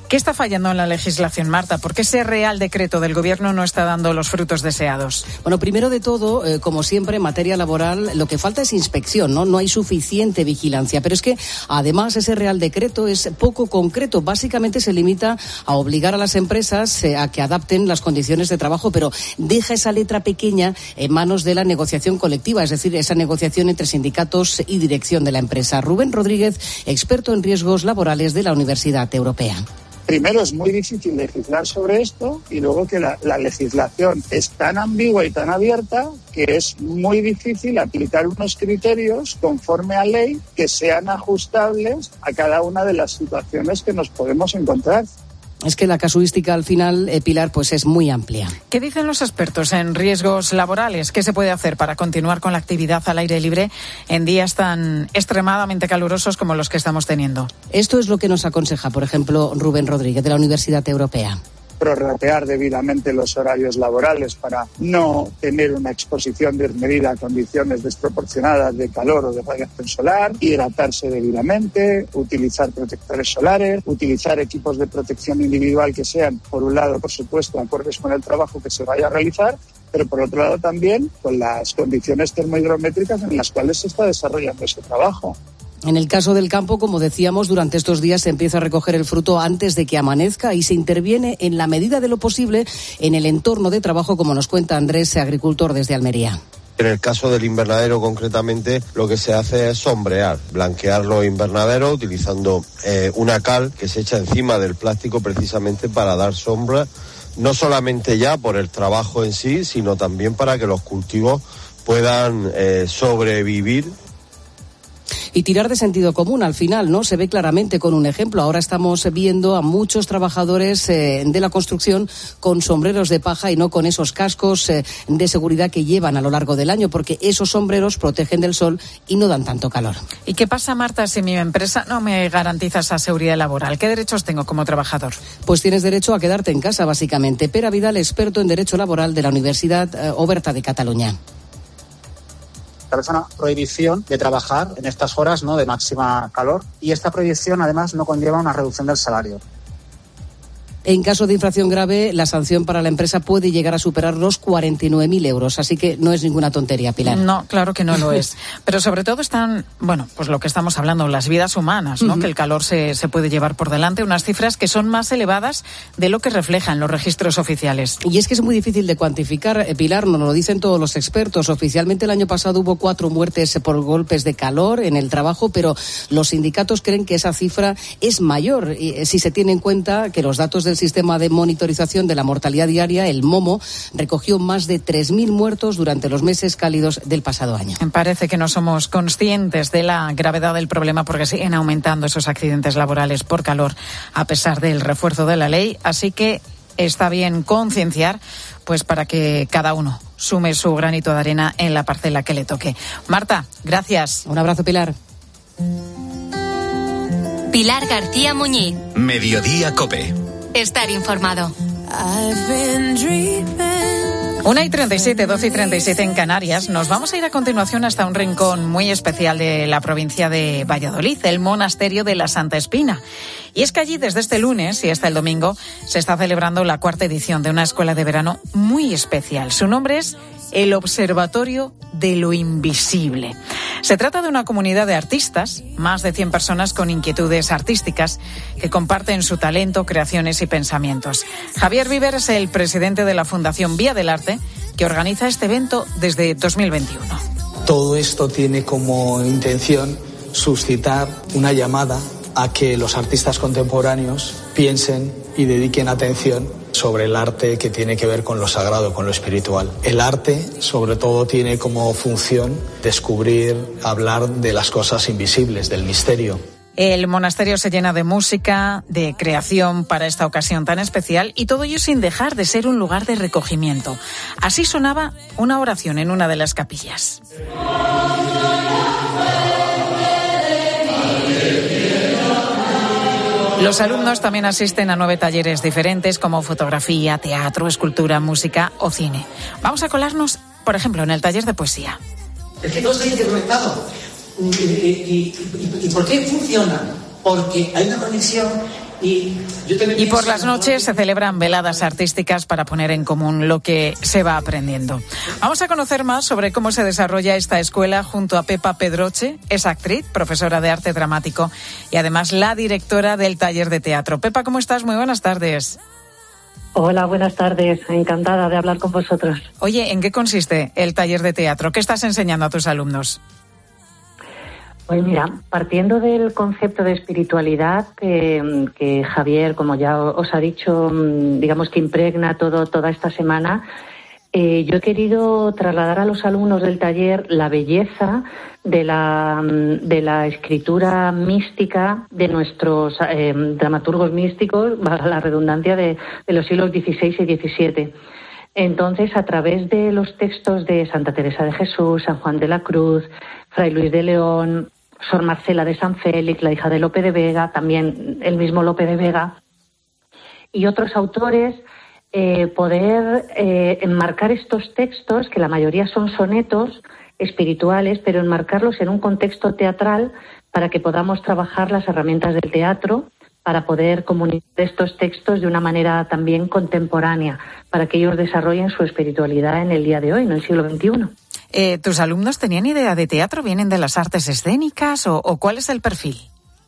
¿Qué está fallando en la legislación, Marta? ¿Por qué ese Real Decreto del Gobierno no está dando los frutos deseados? Bueno, primero de todo, eh, como siempre, en materia laboral, lo que falta es inspección, ¿no? No hay suficiente vigilancia. Pero es que, además, ese Real Decreto es poco concreto. Básicamente se limita a obligar a las empresas eh, a que adapten las condiciones de trabajo, pero deja esa letra pequeña en manos de la negociación colectiva, es decir, esa negociación entre sindicatos y dirección de la empresa. Rubén Rodríguez, experto en riesgos laborales de la Universidad Europea. Primero, es muy difícil legislar sobre esto y luego que la, la legislación es tan ambigua y tan abierta que es muy difícil aplicar unos criterios conforme a ley que sean ajustables a cada una de las situaciones que nos podemos encontrar. Es que la casuística al final, eh, Pilar, pues es muy amplia. ¿Qué dicen los expertos en riesgos laborales? ¿Qué se puede hacer para continuar con la actividad al aire libre en días tan extremadamente calurosos como los que estamos teniendo? Esto es lo que nos aconseja, por ejemplo, Rubén Rodríguez, de la Universidad Europea. Prorratear debidamente los horarios laborales para no tener una exposición desmedida a condiciones desproporcionadas de calor o de radiación solar, hidratarse debidamente, utilizar protectores solares, utilizar equipos de protección individual que sean, por un lado, por supuesto, acordes con el trabajo que se vaya a realizar, pero por otro lado también con las condiciones termohidrométricas en las cuales se está desarrollando ese trabajo. En el caso del campo, como decíamos, durante estos días se empieza a recoger el fruto antes de que amanezca y se interviene en la medida de lo posible en el entorno de trabajo, como nos cuenta Andrés, agricultor desde Almería. En el caso del invernadero, concretamente, lo que se hace es sombrear, blanquear los invernaderos utilizando eh, una cal que se echa encima del plástico precisamente para dar sombra, no solamente ya por el trabajo en sí, sino también para que los cultivos puedan eh, sobrevivir. Y tirar de sentido común al final, ¿no? Se ve claramente con un ejemplo. Ahora estamos viendo a muchos trabajadores eh, de la construcción con sombreros de paja y no con esos cascos eh, de seguridad que llevan a lo largo del año, porque esos sombreros protegen del sol y no dan tanto calor. ¿Y qué pasa, Marta, si mi empresa no me garantiza esa seguridad laboral? ¿Qué derechos tengo como trabajador? Pues tienes derecho a quedarte en casa, básicamente. Pere Vidal, experto en Derecho Laboral de la Universidad eh, Oberta de Cataluña. Es una prohibición de trabajar en estas horas, ¿no?, de máxima calor, y esta prohibición además no conlleva una reducción del salario. En caso de infracción grave, la sanción para la empresa puede llegar a superar los cuarenta y nueve mil euros, así que no es ninguna tontería, Pilar. No, claro que no lo es. Pero sobre todo están, bueno, pues lo que estamos hablando, las vidas humanas, ¿no? Uh-huh. Que el calor se, se puede llevar por delante, unas cifras que son más elevadas de lo que reflejan los registros oficiales. Y es que es muy difícil de cuantificar, Pilar, nos lo dicen todos los expertos. Oficialmente el año pasado hubo cuatro muertes por golpes de calor en el trabajo, pero los sindicatos creen que esa cifra es mayor, y, si se tiene en cuenta que los datos del sistema de monitorización de la mortalidad diaria, el MOMO, recogió más de tres mil muertos durante los meses cálidos del pasado año. Me parece que no somos conscientes de la gravedad del problema porque siguen aumentando esos accidentes laborales por calor a pesar del refuerzo de la ley, así que está bien concienciar pues para que cada uno sume su granito de arena en la parcela que le toque. Marta, gracias. Un abrazo, Pilar. Pilar García Muñiz. Mediodía COPE. Estar informado. Una y treinta y siete, doce y treinta y siete en Canarias. Nos vamos a ir a continuación hasta un rincón muy especial de la provincia de Valladolid, el Monasterio de la Santa Espina. Y es que allí desde este lunes y hasta el domingo se está celebrando la cuarta edición de una escuela de verano muy especial. Su nombre es el Observatorio de lo Invisible. Se trata de una comunidad de artistas, más de cien personas con inquietudes artísticas, que comparten su talento, creaciones y pensamientos. Javier Viver es el presidente de la Fundación Vía del Arte, que organiza este evento desde dos mil veintiuno. Todo esto tiene como intención suscitar una llamada a que los artistas contemporáneos piensen y dediquen atención sobre el arte que tiene que ver con lo sagrado, con lo espiritual. El arte, sobre todo, tiene como función descubrir, hablar de las cosas invisibles, del misterio. El monasterio se llena de música, de creación para esta ocasión tan especial, y todo ello sin dejar de ser un lugar de recogimiento. Así sonaba una oración en una de las capillas. Los alumnos también asisten a nueve talleres diferentes como fotografía, teatro, escultura, música o cine. Vamos a colarnos, por ejemplo, en el taller de poesía. Es que todo está interconectado. ¿Y, y, y, y por qué funciona? Porque hay una conexión Y, y por las noches se celebran veladas artísticas para poner en común lo que se va aprendiendo. Vamos a conocer más sobre cómo se desarrolla esta escuela junto a Pepa Pedroche. Es actriz, profesora de arte dramático y además la directora del taller de teatro. Pepa, ¿cómo estás? Muy buenas tardes. Hola, buenas tardes. Encantada de hablar con vosotros. Oye, ¿en qué consiste el taller de teatro? ¿Qué estás enseñando a tus alumnos? Pues mira, partiendo del concepto de espiritualidad que, que Javier, como ya os ha dicho, digamos que impregna todo toda esta semana, eh, yo he querido trasladar a los alumnos del taller la belleza de la, de la escritura mística de nuestros eh, dramaturgos místicos, valga la redundancia, de, de los siglos dieciséis y diecisiete. Entonces, a través de los textos de Santa Teresa de Jesús, San Juan de la Cruz, Fray Luis de León, Sor Marcela de San Félix, la hija de Lope de Vega, también el mismo Lope de Vega, y otros autores, eh, poder eh, enmarcar estos textos, que la mayoría son sonetos espirituales, pero enmarcarlos en un contexto teatral para que podamos trabajar las herramientas del teatro, para poder comunicar estos textos de una manera también contemporánea, para que ellos desarrollen su espiritualidad en el día de hoy, en el siglo veintiuno. Eh, ¿Tus alumnos tenían idea de teatro? ¿Vienen de las artes escénicas o, o cuál es el perfil?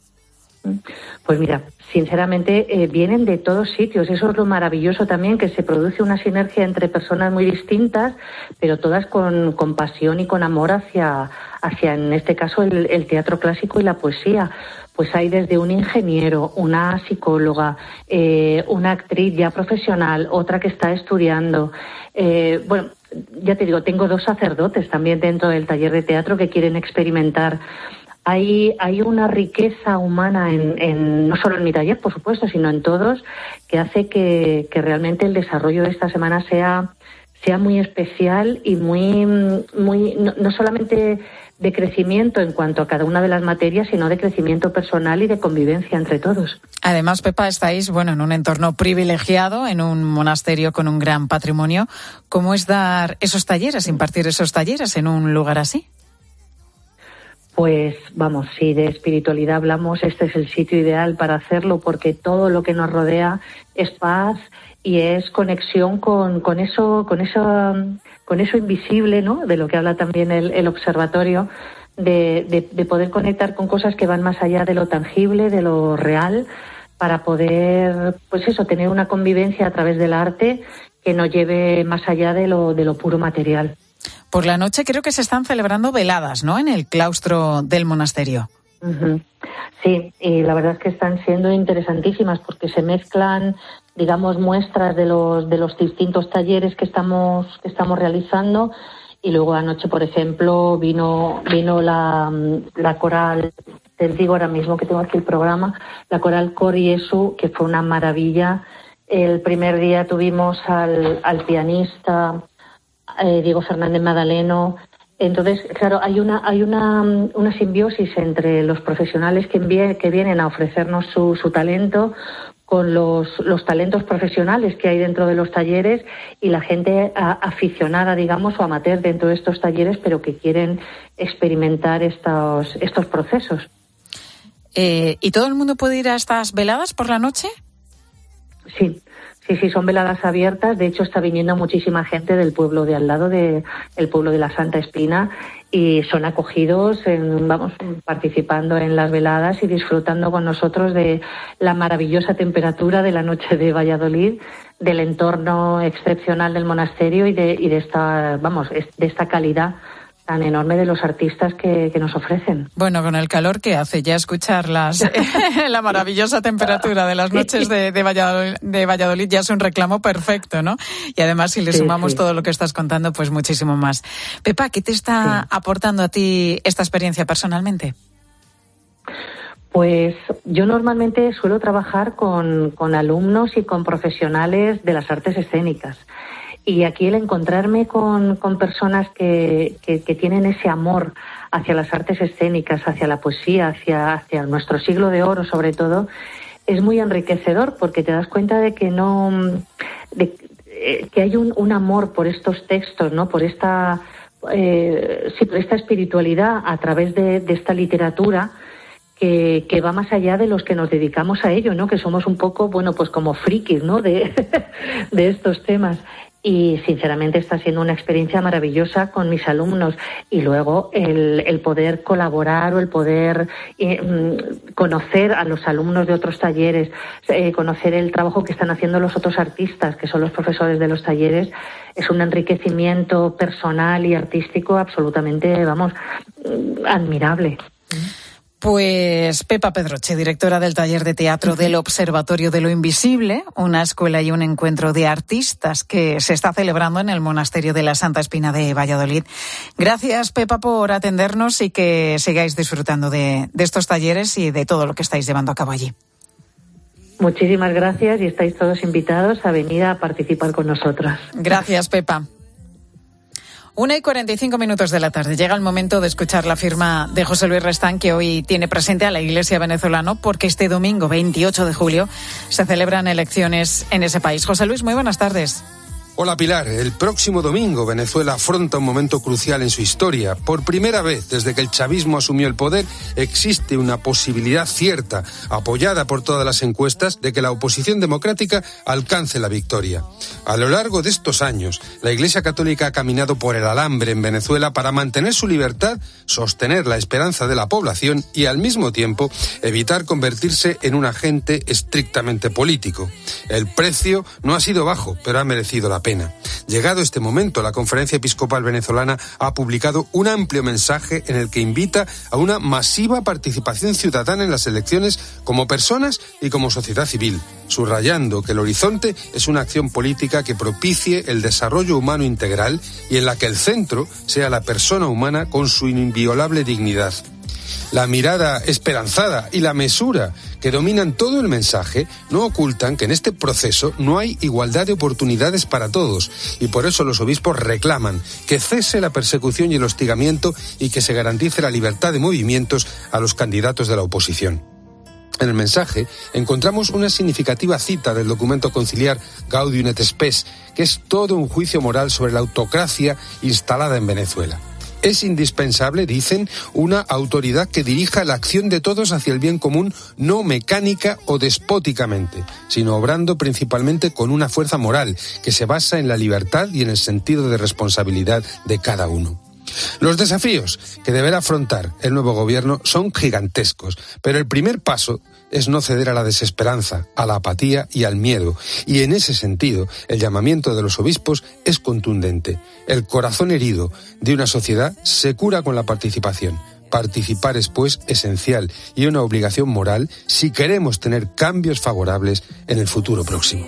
Pues mira, sinceramente eh, vienen de todos sitios. Eso es lo maravilloso también, que se produce una sinergia entre personas muy distintas, pero todas con, con pasión y con amor hacia, hacia en este caso, el, el teatro clásico y la poesía. Pues hay desde un ingeniero, una psicóloga, eh, una actriz ya profesional, otra que está estudiando. Eh, bueno, ya te digo, tengo dos sacerdotes también dentro del taller de teatro que quieren experimentar. Hay, hay una riqueza humana, en, en no solo en mi taller, por supuesto, sino en todos, que hace que, que realmente el desarrollo de esta semana sea, sea muy especial y muy, muy no, no solamente de crecimiento en cuanto a cada una de las materias, sino de crecimiento personal y de convivencia entre todos. Además, Pepa, estáis, bueno, en un entorno privilegiado, en un monasterio con un gran patrimonio. ¿Cómo es dar esos talleres, impartir esos talleres en un lugar así? Pues vamos, si de espiritualidad hablamos, este es el sitio ideal para hacerlo, porque todo lo que nos rodea es paz y es conexión con, con eso, con eso, con eso invisible, ¿no? De lo que habla también el, el observatorio, de, de, de poder conectar con cosas que van más allá de lo tangible, de lo real, para poder, pues eso, tener una convivencia a través del arte que nos lleve más allá de lo, de lo puro material. Por la noche creo que se están celebrando veladas, ¿no?, en el claustro del monasterio. Uh-huh. Sí, y la verdad es que están siendo interesantísimas porque se mezclan, digamos, muestras de los de los distintos talleres que estamos que estamos realizando, y luego anoche, por ejemplo, vino vino la, la coral, te digo ahora mismo que tengo aquí el programa, la coral Cor Jesu, que fue una maravilla. El primer día tuvimos al, al pianista Eh, Diego Fernández Madaleno. Entonces, claro, hay una hay una, una simbiosis entre los profesionales que, envíe, que vienen a ofrecernos su, su talento con los, los talentos profesionales que hay dentro de los talleres y la gente a, aficionada, digamos, o amateur dentro de estos talleres, pero que quieren experimentar estos, estos procesos. Eh, ¿Y todo el mundo puede ir a estas veladas por la noche? Sí. Sí, sí, son veladas abiertas. De hecho, está viniendo muchísima gente del pueblo de al lado, de el pueblo de la Santa Espina, y son acogidos, en, vamos, participando en las veladas y disfrutando con nosotros de la maravillosa temperatura de la noche de Valladolid, del entorno excepcional del monasterio y de, y de esta, vamos, de esta calidad tan enorme de los artistas que, que nos ofrecen. Bueno, con el calor que hace ya escuchar las, la maravillosa temperatura de las noches de, de, Valladolid, de Valladolid ya es un reclamo perfecto, ¿no? Y además, si le sí, sumamos sí. todo lo que estás contando, pues muchísimo más. Pepa, ¿qué te está sí. aportando a ti esta experiencia personalmente? Pues yo normalmente suelo trabajar con, con alumnos y con profesionales de las artes escénicas. Y aquí el encontrarme con, con personas que, que, que tienen ese amor hacia las artes escénicas, hacia la poesía, hacia, hacia nuestro siglo de oro sobre todo, es muy enriquecedor porque te das cuenta de que no, de, que hay un, un amor por estos textos, ¿no? Por esta, eh, sí, por esta espiritualidad a través de, de esta literatura que, que va más allá de los que nos dedicamos a ello, ¿no? Que somos un poco, bueno, pues como frikis, ¿no? De, de estos temas. Y sinceramente está siendo una experiencia maravillosa con mis alumnos. Y luego el, el poder colaborar o el poder eh, conocer a los alumnos de otros talleres, eh, conocer el trabajo que están haciendo los otros artistas, que son los profesores de los talleres, es un enriquecimiento personal y artístico absolutamente, vamos, admirable. Pues Pepa Pedroche, directora del taller de teatro del Observatorio de lo Invisible, una escuela y un encuentro de artistas que se está celebrando en el Monasterio de la Santa Espina de Valladolid. Gracias, Pepa, por atendernos y que sigáis disfrutando de, de estos talleres y de todo lo que estáis llevando a cabo allí. Muchísimas gracias y estáis todos invitados a venir a participar con nosotros. Gracias, Pepa. Una y cuarenta y cinco minutos de la tarde. Llega el momento de escuchar la firma de José Luis Restán, que hoy tiene presente a la Iglesia venezolana, porque este domingo veintiocho de julio se celebran elecciones en ese país. José Luis, muy buenas tardes. Hola Pilar, el próximo domingo Venezuela afronta un momento crucial en su historia. Por primera vez desde que el chavismo asumió el poder existe una posibilidad cierta, apoyada por todas las encuestas, de que la oposición democrática alcance la victoria. A lo largo de estos años, la Iglesia Católica ha caminado por el alambre en Venezuela para mantener su libertad, sostener la esperanza de la población y al mismo tiempo evitar convertirse en un agente estrictamente político. El precio no ha sido bajo, pero ha merecido la pena. Llegado este momento, la Conferencia Episcopal Venezolana ha publicado un amplio mensaje en el que invita a una masiva participación ciudadana en las elecciones como personas y como sociedad civil, subrayando que el horizonte es una acción política que propicie el desarrollo humano integral y en la que el centro sea la persona humana con su inviolable dignidad. La mirada esperanzada y la mesura que dominan todo el mensaje no ocultan que en este proceso no hay igualdad de oportunidades para todos y por eso los obispos reclaman que cese la persecución y el hostigamiento y que se garantice la libertad de movimientos a los candidatos de la oposición. En el mensaje encontramos una significativa cita del documento conciliar Gaudium et Spes, que es todo un juicio moral sobre la autocracia instalada en Venezuela. Es indispensable, dicen, una autoridad que dirija la acción de todos hacia el bien común, no mecánica o despóticamente, sino obrando principalmente con una fuerza moral que se basa en la libertad y en el sentido de responsabilidad de cada uno. Los desafíos que deberá afrontar el nuevo gobierno son gigantescos, pero el primer paso es no ceder a la desesperanza, a la apatía y al miedo. Y en ese sentido, el llamamiento de los obispos es contundente. El corazón herido de una sociedad se cura con la participación. Participar es, pues, esencial y una obligación moral si queremos tener cambios favorables en el futuro próximo.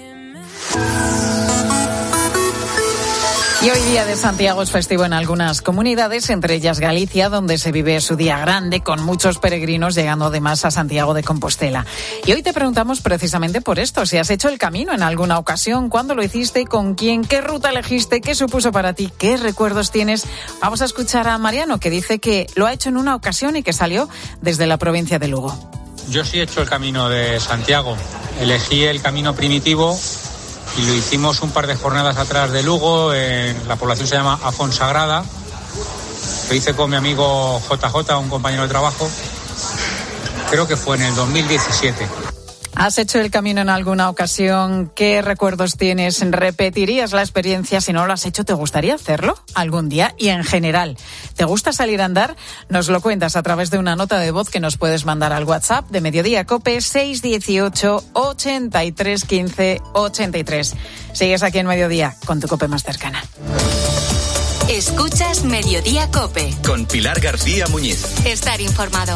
Y hoy día de Santiago es festivo en algunas comunidades, entre ellas Galicia, donde se vive su día grande, con muchos peregrinos llegando además a Santiago de Compostela. Y hoy te preguntamos precisamente por esto, si has hecho el camino en alguna ocasión, cuándo lo hiciste, con quién, qué ruta elegiste, qué supuso para ti, qué recuerdos tienes. Vamos a escuchar a Mariano, que dice que lo ha hecho en una ocasión y que salió desde la provincia de Lugo. Yo sí he hecho el camino de Santiago. Elegí el camino primitivo y lo hicimos un par de jornadas atrás de Lugo, en la población se llama Afonsagrada. Lo hice con mi amigo J J, un compañero de trabajo, creo que fue en el dos mil diecisiete. ¿Has hecho el camino en alguna ocasión? ¿Qué recuerdos tienes? ¿Repetirías la experiencia? Si no lo has hecho, ¿te gustaría hacerlo algún día? Y en general, ¿te gusta salir a andar? Nos lo cuentas a través de una nota de voz que nos puedes mandar al WhatsApp de Mediodía COPE seis dieciocho, ochenta y tres, quince, ochenta y tres. Sigues aquí en Mediodía con tu COPE más cercana. Escuchas Mediodía COPE. Con Pilar García Muñiz. Estar informado.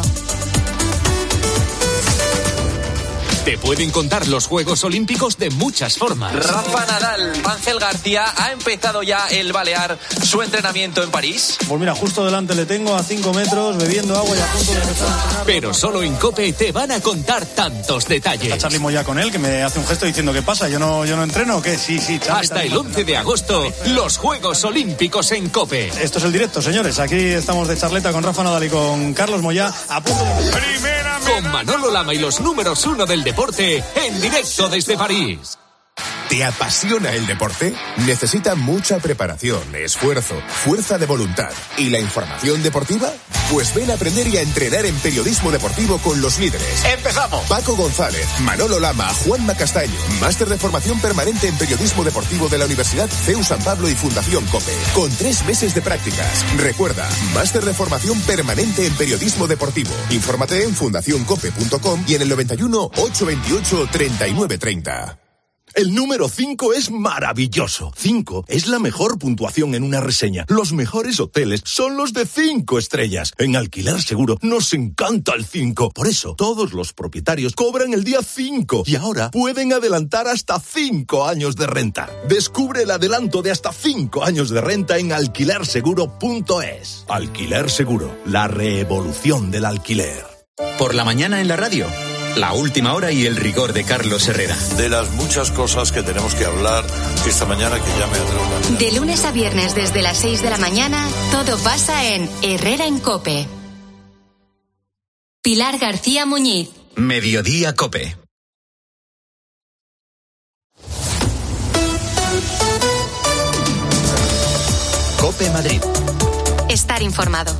Te pueden contar los Juegos Olímpicos de muchas formas. Rafa Nadal, Ángel García, ¿ha empezado ya el Balear su entrenamiento en París? Pues mira, justo delante le tengo a cinco metros, bebiendo agua y a punto de empezar a entrenar. Pero solo en COPE te van a contar tantos detalles. Está Charly Moya con él, que me hace un gesto diciendo ¿qué pasa? ¿Yo no, yo no entreno o qué? Sí, sí, Charly. Hasta el once de agosto, los Juegos Olímpicos en COPE. Esto es el directo, señores. Aquí estamos de charleta con Rafa Nadal y con Carlos Moya. A punto de... Primera con Manolo Lama y los números uno del deporte en directo desde París. ¿Te apasiona el deporte? Necesita mucha preparación, esfuerzo, fuerza de voluntad. ¿Y la información deportiva? Pues ven a aprender y a entrenar en periodismo deportivo con los líderes. ¡Empezamos! Paco González, Manolo Lama, Juanma Castaño. Máster de formación permanente en periodismo deportivo de la Universidad C E U San Pablo y Fundación COPE. Con tres meses de prácticas. Recuerda, máster de formación permanente en periodismo deportivo. Infórmate en fundación cope punto com y en el noventa y uno, ochocientos veintiocho, treinta y nueve treinta. El número cinco es maravilloso. cinco es la mejor puntuación en una reseña. Los mejores hoteles son los de cinco estrellas. En Alquiler Seguro nos encanta el cinco. Por eso, todos los propietarios cobran el día cinco y ahora pueden adelantar hasta cinco años de renta. Descubre el adelanto de hasta cinco años de renta en alquiler seguro punto es. Alquiler Seguro, la revolución del alquiler. Por la mañana en la radio. La última hora y el rigor de Carlos Herrera. De las muchas cosas que tenemos que hablar esta mañana que ya me atrevo. De lunes a viernes desde las seis de la mañana, todo pasa en Herrera en COPE. Pilar García Muñiz. Mediodía COPE. COPE Madrid. Estar informado.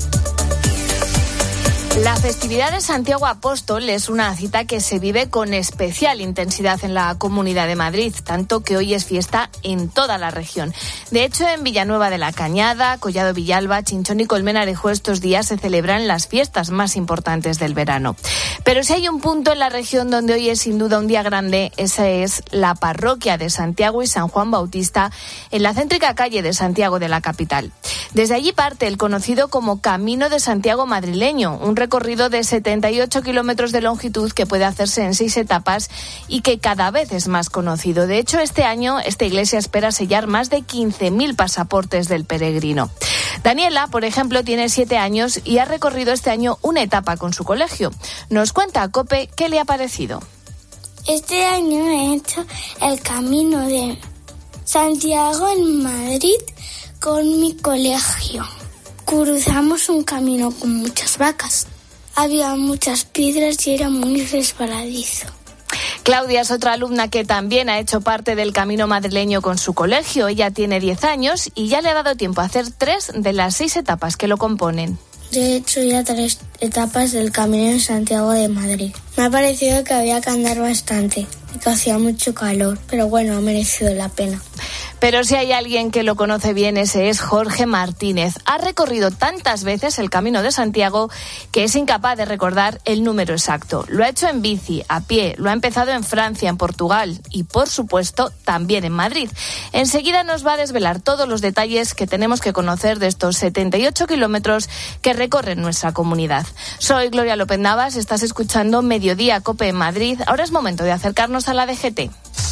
La festividad de Santiago Apóstol es una cita que se vive con especial intensidad en la Comunidad de Madrid, tanto que hoy es fiesta en toda la región. De hecho, en Villanueva de la Cañada, Collado Villalba, Chinchón y Colmenarejo estos días se celebran las fiestas más importantes del verano. Pero si hay un punto en la región donde hoy es sin duda un día grande, esa es la parroquia de Santiago y San Juan Bautista, en la céntrica calle de Santiago de la capital. Desde allí parte el conocido como Camino de Santiago madrileño, un recorrido de setenta y ocho kilómetros de longitud que puede hacerse en seis etapas y que cada vez es más conocido. De hecho, este año esta iglesia espera sellar más de quince mil pasaportes del peregrino. Daniela, por ejemplo, tiene siete años y ha recorrido este año una etapa con su colegio. Nos cuenta a COPE qué le ha parecido. Este año he hecho el Camino de Santiago en Madrid con mi colegio. Cruzamos un camino con muchas vacas. Había muchas piedras y era muy resbaladizo. Claudia es otra alumna que también ha hecho parte del camino madrileño con su colegio. Ella tiene diez años y ya le ha dado tiempo a hacer tres de las seis etapas que lo componen. Yo he hecho ya tres etapas del Camino de Santiago de Madrid. Me ha parecido que había que andar bastante y que hacía mucho calor, pero bueno, ha merecido la pena. Pero si hay alguien que lo conoce bien, ese es Jorge Martínez. Ha recorrido tantas veces el Camino de Santiago que es incapaz de recordar el número exacto. Lo ha hecho en bici, a pie, lo ha empezado en Francia, en Portugal y, por supuesto, también en Madrid. Enseguida nos va a desvelar todos los detalles que tenemos que conocer de estos setenta y ocho kilómetros que recorren nuestra comunidad. Soy Gloria López Navas, estás escuchando Mediodía COPE en Madrid. Ahora es momento de acercarnos a la D G T.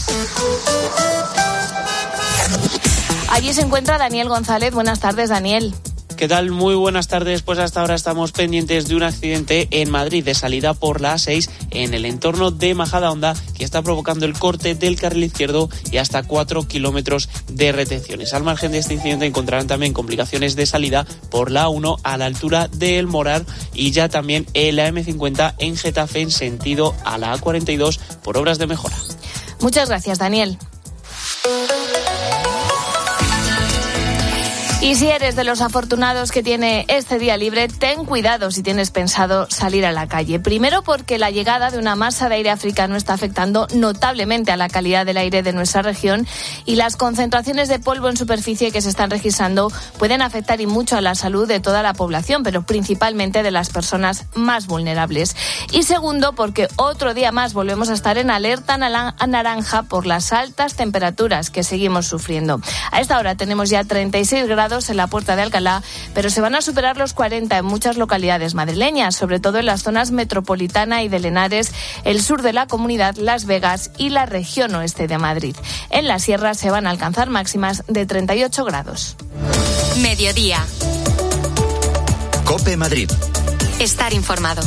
Allí se encuentra Daniel González. Buenas tardes, Daniel. ¿Qué tal? Muy buenas tardes. Pues hasta ahora estamos pendientes de un accidente en Madrid de salida por la A seis en el entorno de Majadahonda que está provocando el corte del carril izquierdo y hasta cuatro kilómetros de retenciones. Al margen de este incidente encontrarán también complicaciones de salida por la A uno a la altura de El Morar y ya también en la eme cincuenta en Getafe en sentido a la A cuarenta y dos por obras de mejora. Muchas gracias, Daniel. Y si eres de los afortunados que tiene este día libre, ten cuidado si tienes pensado salir a la calle. Primero porque la llegada de una masa de aire africano está afectando notablemente a la calidad del aire de nuestra región y las concentraciones de polvo en superficie que se están registrando pueden afectar y mucho a la salud de toda la población, pero principalmente de las personas más vulnerables. Y segundo porque otro día más volvemos a estar en alerta naranja por las altas temperaturas que seguimos sufriendo. A esta hora tenemos ya treinta y seis grados en la Puerta de Alcalá, pero se van a superar los cuarenta en muchas localidades madrileñas, sobre todo en las zonas metropolitana y de Lenares, el sur de la comunidad, Las Vegas y la región oeste de Madrid. En la sierra se van a alcanzar máximas de treinta y ocho grados. Mediodía. COPE Madrid. Estar informado.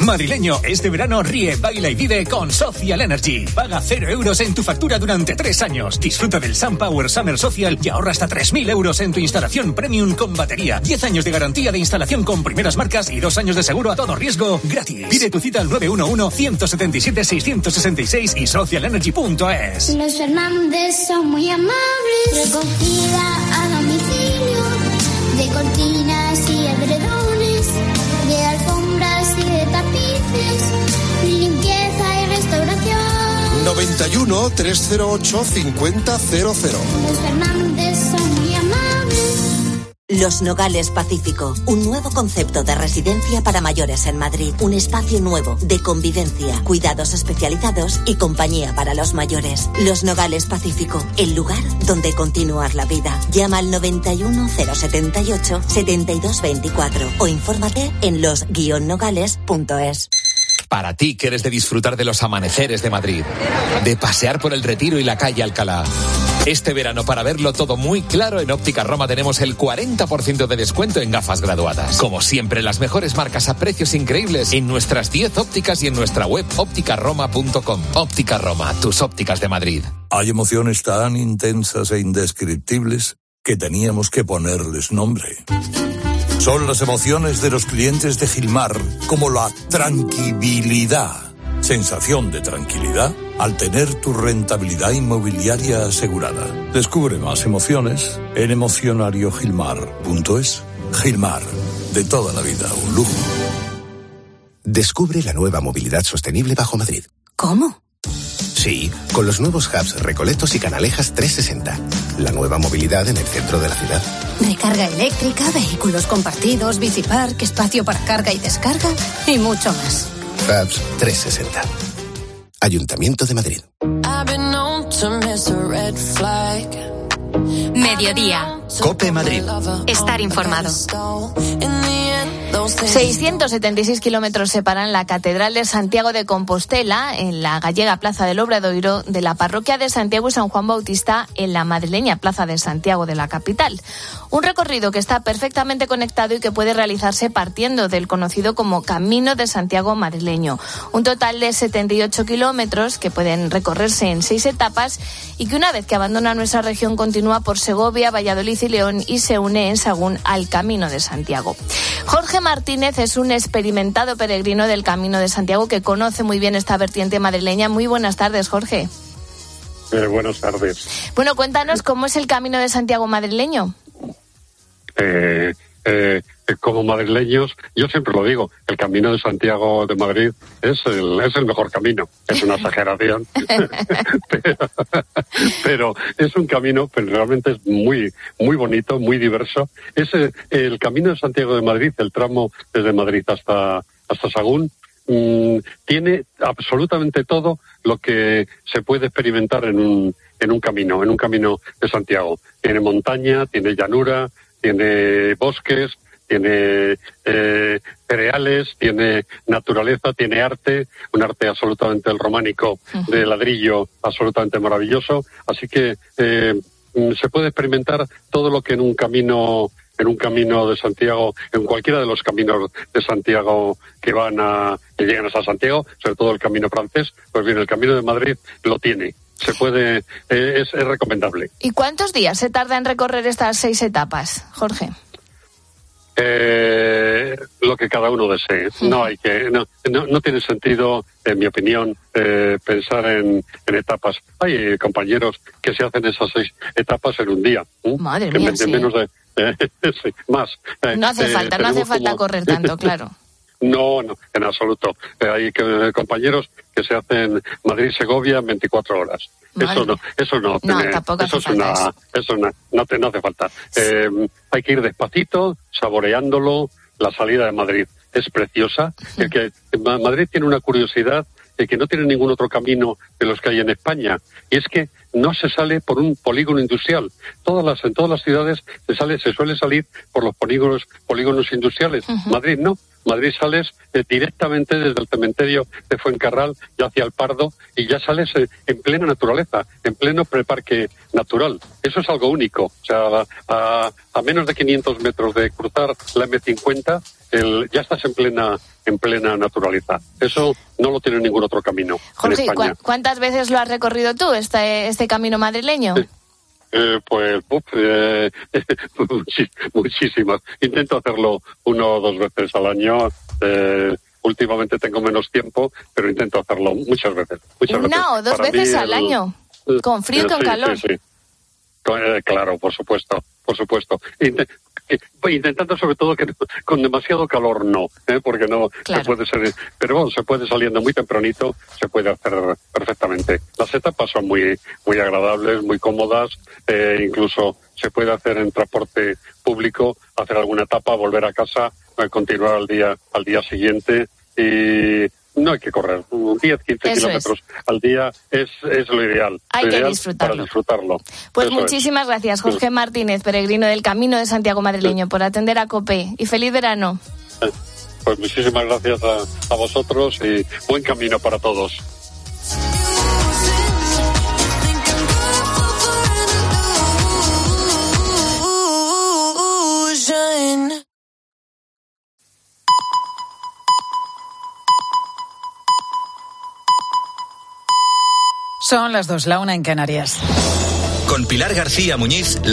Madrileño, este verano ríe, baila y vive con Social Energy. Paga cero euros en tu factura durante tres años. Disfruta del SunPower Summer Social y ahorra hasta tres mil euros en tu instalación premium con batería. diez años de garantía de instalación con primeras marcas y dos años de seguro a todo riesgo gratis. Pide tu cita al nueve uno uno, uno siete siete, seis seis seis y social energy punto es. Los Fernández son muy amables. Recogida a domicilio de cortinas y edredones, de alfombras y de tapices, limpieza y restauración. noventa y uno, trescientos ocho, cincuenta cero cero. Los Fernández son muy amables. Los Nogales Pacífico, un nuevo concepto de residencia para mayores en Madrid. Un espacio nuevo de convivencia, cuidados especializados y compañía para los mayores. Los Nogales Pacífico, el lugar donde continuar la vida. Llama al noventa y uno, cero setenta y ocho, setenta y dos veinticuatro o infórmate en los guion nogales punto es. Para ti que eres de disfrutar de los amaneceres de Madrid, de pasear por el Retiro y la calle Alcalá. Este verano, para verlo todo muy claro, en Óptica Roma tenemos el cuarenta por ciento de descuento en gafas graduadas. Como siempre, las mejores marcas a precios increíbles en nuestras diez ópticas y en nuestra web óptica roma punto com. Óptica Roma, tus ópticas de Madrid. Hay emociones tan intensas e indescriptibles que teníamos que ponerles nombre. Son las emociones de los clientes de Gilmar, como la tranquilidad. Sensación de tranquilidad al tener tu rentabilidad inmobiliaria asegurada. Descubre más emociones en emocionario gilmar punto es. Gilmar, de toda la vida, un lujo. Descubre la nueva movilidad sostenible bajo Madrid. ¿Cómo? Sí, con los nuevos hubs Recoletos y Canalejas trescientos sesenta. La nueva movilidad en el centro de la ciudad. Recarga eléctrica, vehículos compartidos, bicipark, espacio para carga y descarga y mucho más. Hubs trescientos sesenta. Ayuntamiento de Madrid. Mediodía. COPE Madrid. Estar informado. seiscientos setenta y seis kilómetros separan la Catedral de Santiago de Compostela, en la gallega Plaza del Obradoiro, de la parroquia de Santiago y San Juan Bautista, en la madrileña Plaza de Santiago de la capital. Un recorrido que está perfectamente conectado y que puede realizarse partiendo del conocido como Camino de Santiago madrileño. Un total de setenta y ocho kilómetros que pueden recorrerse en seis etapas y que una vez que abandona nuestra región continúa por Segovia, Valladolid y León y se une en Sagún al Camino de Santiago. Jorge Martínez es un experimentado peregrino del Camino de Santiago que conoce muy bien esta vertiente madrileña. Muy buenas tardes, Jorge. Eh, buenas tardes. Bueno, cuéntanos cómo es el Camino de Santiago madrileño. Eh, eh, como madrileños, yo siempre lo digo, el Camino de Santiago de Madrid es el, es el mejor camino. Es una exageración, pero, pero es un camino, pero realmente es muy, muy bonito, muy diverso. Es el, el Camino de Santiago de Madrid, el tramo desde Madrid hasta, hasta Sagún, mmm, tiene absolutamente todo lo que se puede experimentar en un, en un camino, en un camino de Santiago. Tiene montaña, tiene llanura, tiene bosques, tiene eh, cereales, tiene naturaleza, tiene arte, un arte absolutamente el románico, uh-huh. de ladrillo, absolutamente maravilloso. Así que eh, se puede experimentar todo lo que en un camino, en un camino de Santiago, en cualquiera de los caminos de Santiago que van a, que llegan hasta Santiago, sobre todo el camino francés, pues bien, el Camino de Madrid lo tiene. Se puede, eh, es, es recomendable. ¿Y cuántos días se tarda en recorrer estas seis etapas, Jorge? Eh, lo que cada uno desee. Uh-huh. No hay que, no, no, no tiene sentido, en mi opinión, eh, pensar en, en etapas. Hay eh, compañeros que se hacen esas seis etapas en un día. ¿eh? Madre que mía, en, sí. menos de, eh, sí, más. Eh, no hace eh, falta, no hace falta como... correr tanto, claro. No, no, en absoluto. Eh, hay que, compañeros que se hacen Madrid-Segovia en veinticuatro horas. Madre. Eso no, eso no, no tiene, tampoco eso hace es una, falta eso. eso una, no, te, no hace falta. Eh, hay que ir despacito, saboreándolo. La salida de Madrid es preciosa. El que Madrid tiene una curiosidad de que no tiene ningún otro camino de los que hay en España, y es que no se sale por un polígono industrial. Todas las, en todas las ciudades se sale, se suele salir por los polígonos, polígonos industriales. Uh-huh. Madrid no. Madrid sales eh, directamente desde el cementerio de Fuencarral y hacia el Pardo, y ya sales eh, en plena naturaleza, en pleno preparque natural. Eso es algo único. O sea, a, a, a menos de quinientos metros de cruzar la eme cincuenta, el, ya estás en plena en plena naturaleza. Eso no lo tiene ningún otro camino. Jorge, en España. ¿cu- ¿cuántas veces lo has recorrido tú, este, este camino madrileño? Sí. Eh, pues uf, eh, muchis- muchísimas. Intento hacerlo una o dos veces al año. Eh, últimamente tengo menos tiempo, pero intento hacerlo muchas veces. Muchas Una veces. o dos Para veces mí al el- año, con frío y eh, con sí, calor. Sí, sí. Con- eh, claro, por supuesto, por supuesto. Inte- que- intentando sobre todo que no- con demasiado calor no, ¿eh? Porque no Claro. se puede ser, pero bueno, se puede saliendo muy tempranito, se puede hacer perfectamente. Las etapas son muy muy agradables, muy cómodas, eh, incluso se puede hacer en transporte público, hacer alguna etapa, volver a casa, eh, continuar al día al día siguiente y no hay que correr, diez, quince Eso kilómetros al día es, es lo ideal. Hay lo que ideal disfrutarlo. Para disfrutarlo. Pues Eso es. muchísimas gracias, Jorge Martínez, peregrino del Camino de Santiago Madrileño, por atender a COPE. Y feliz verano. Pues muchísimas gracias a, a vosotros y buen camino para todos. Son las dos, la una en Canarias. Con Pilar García Muñiz.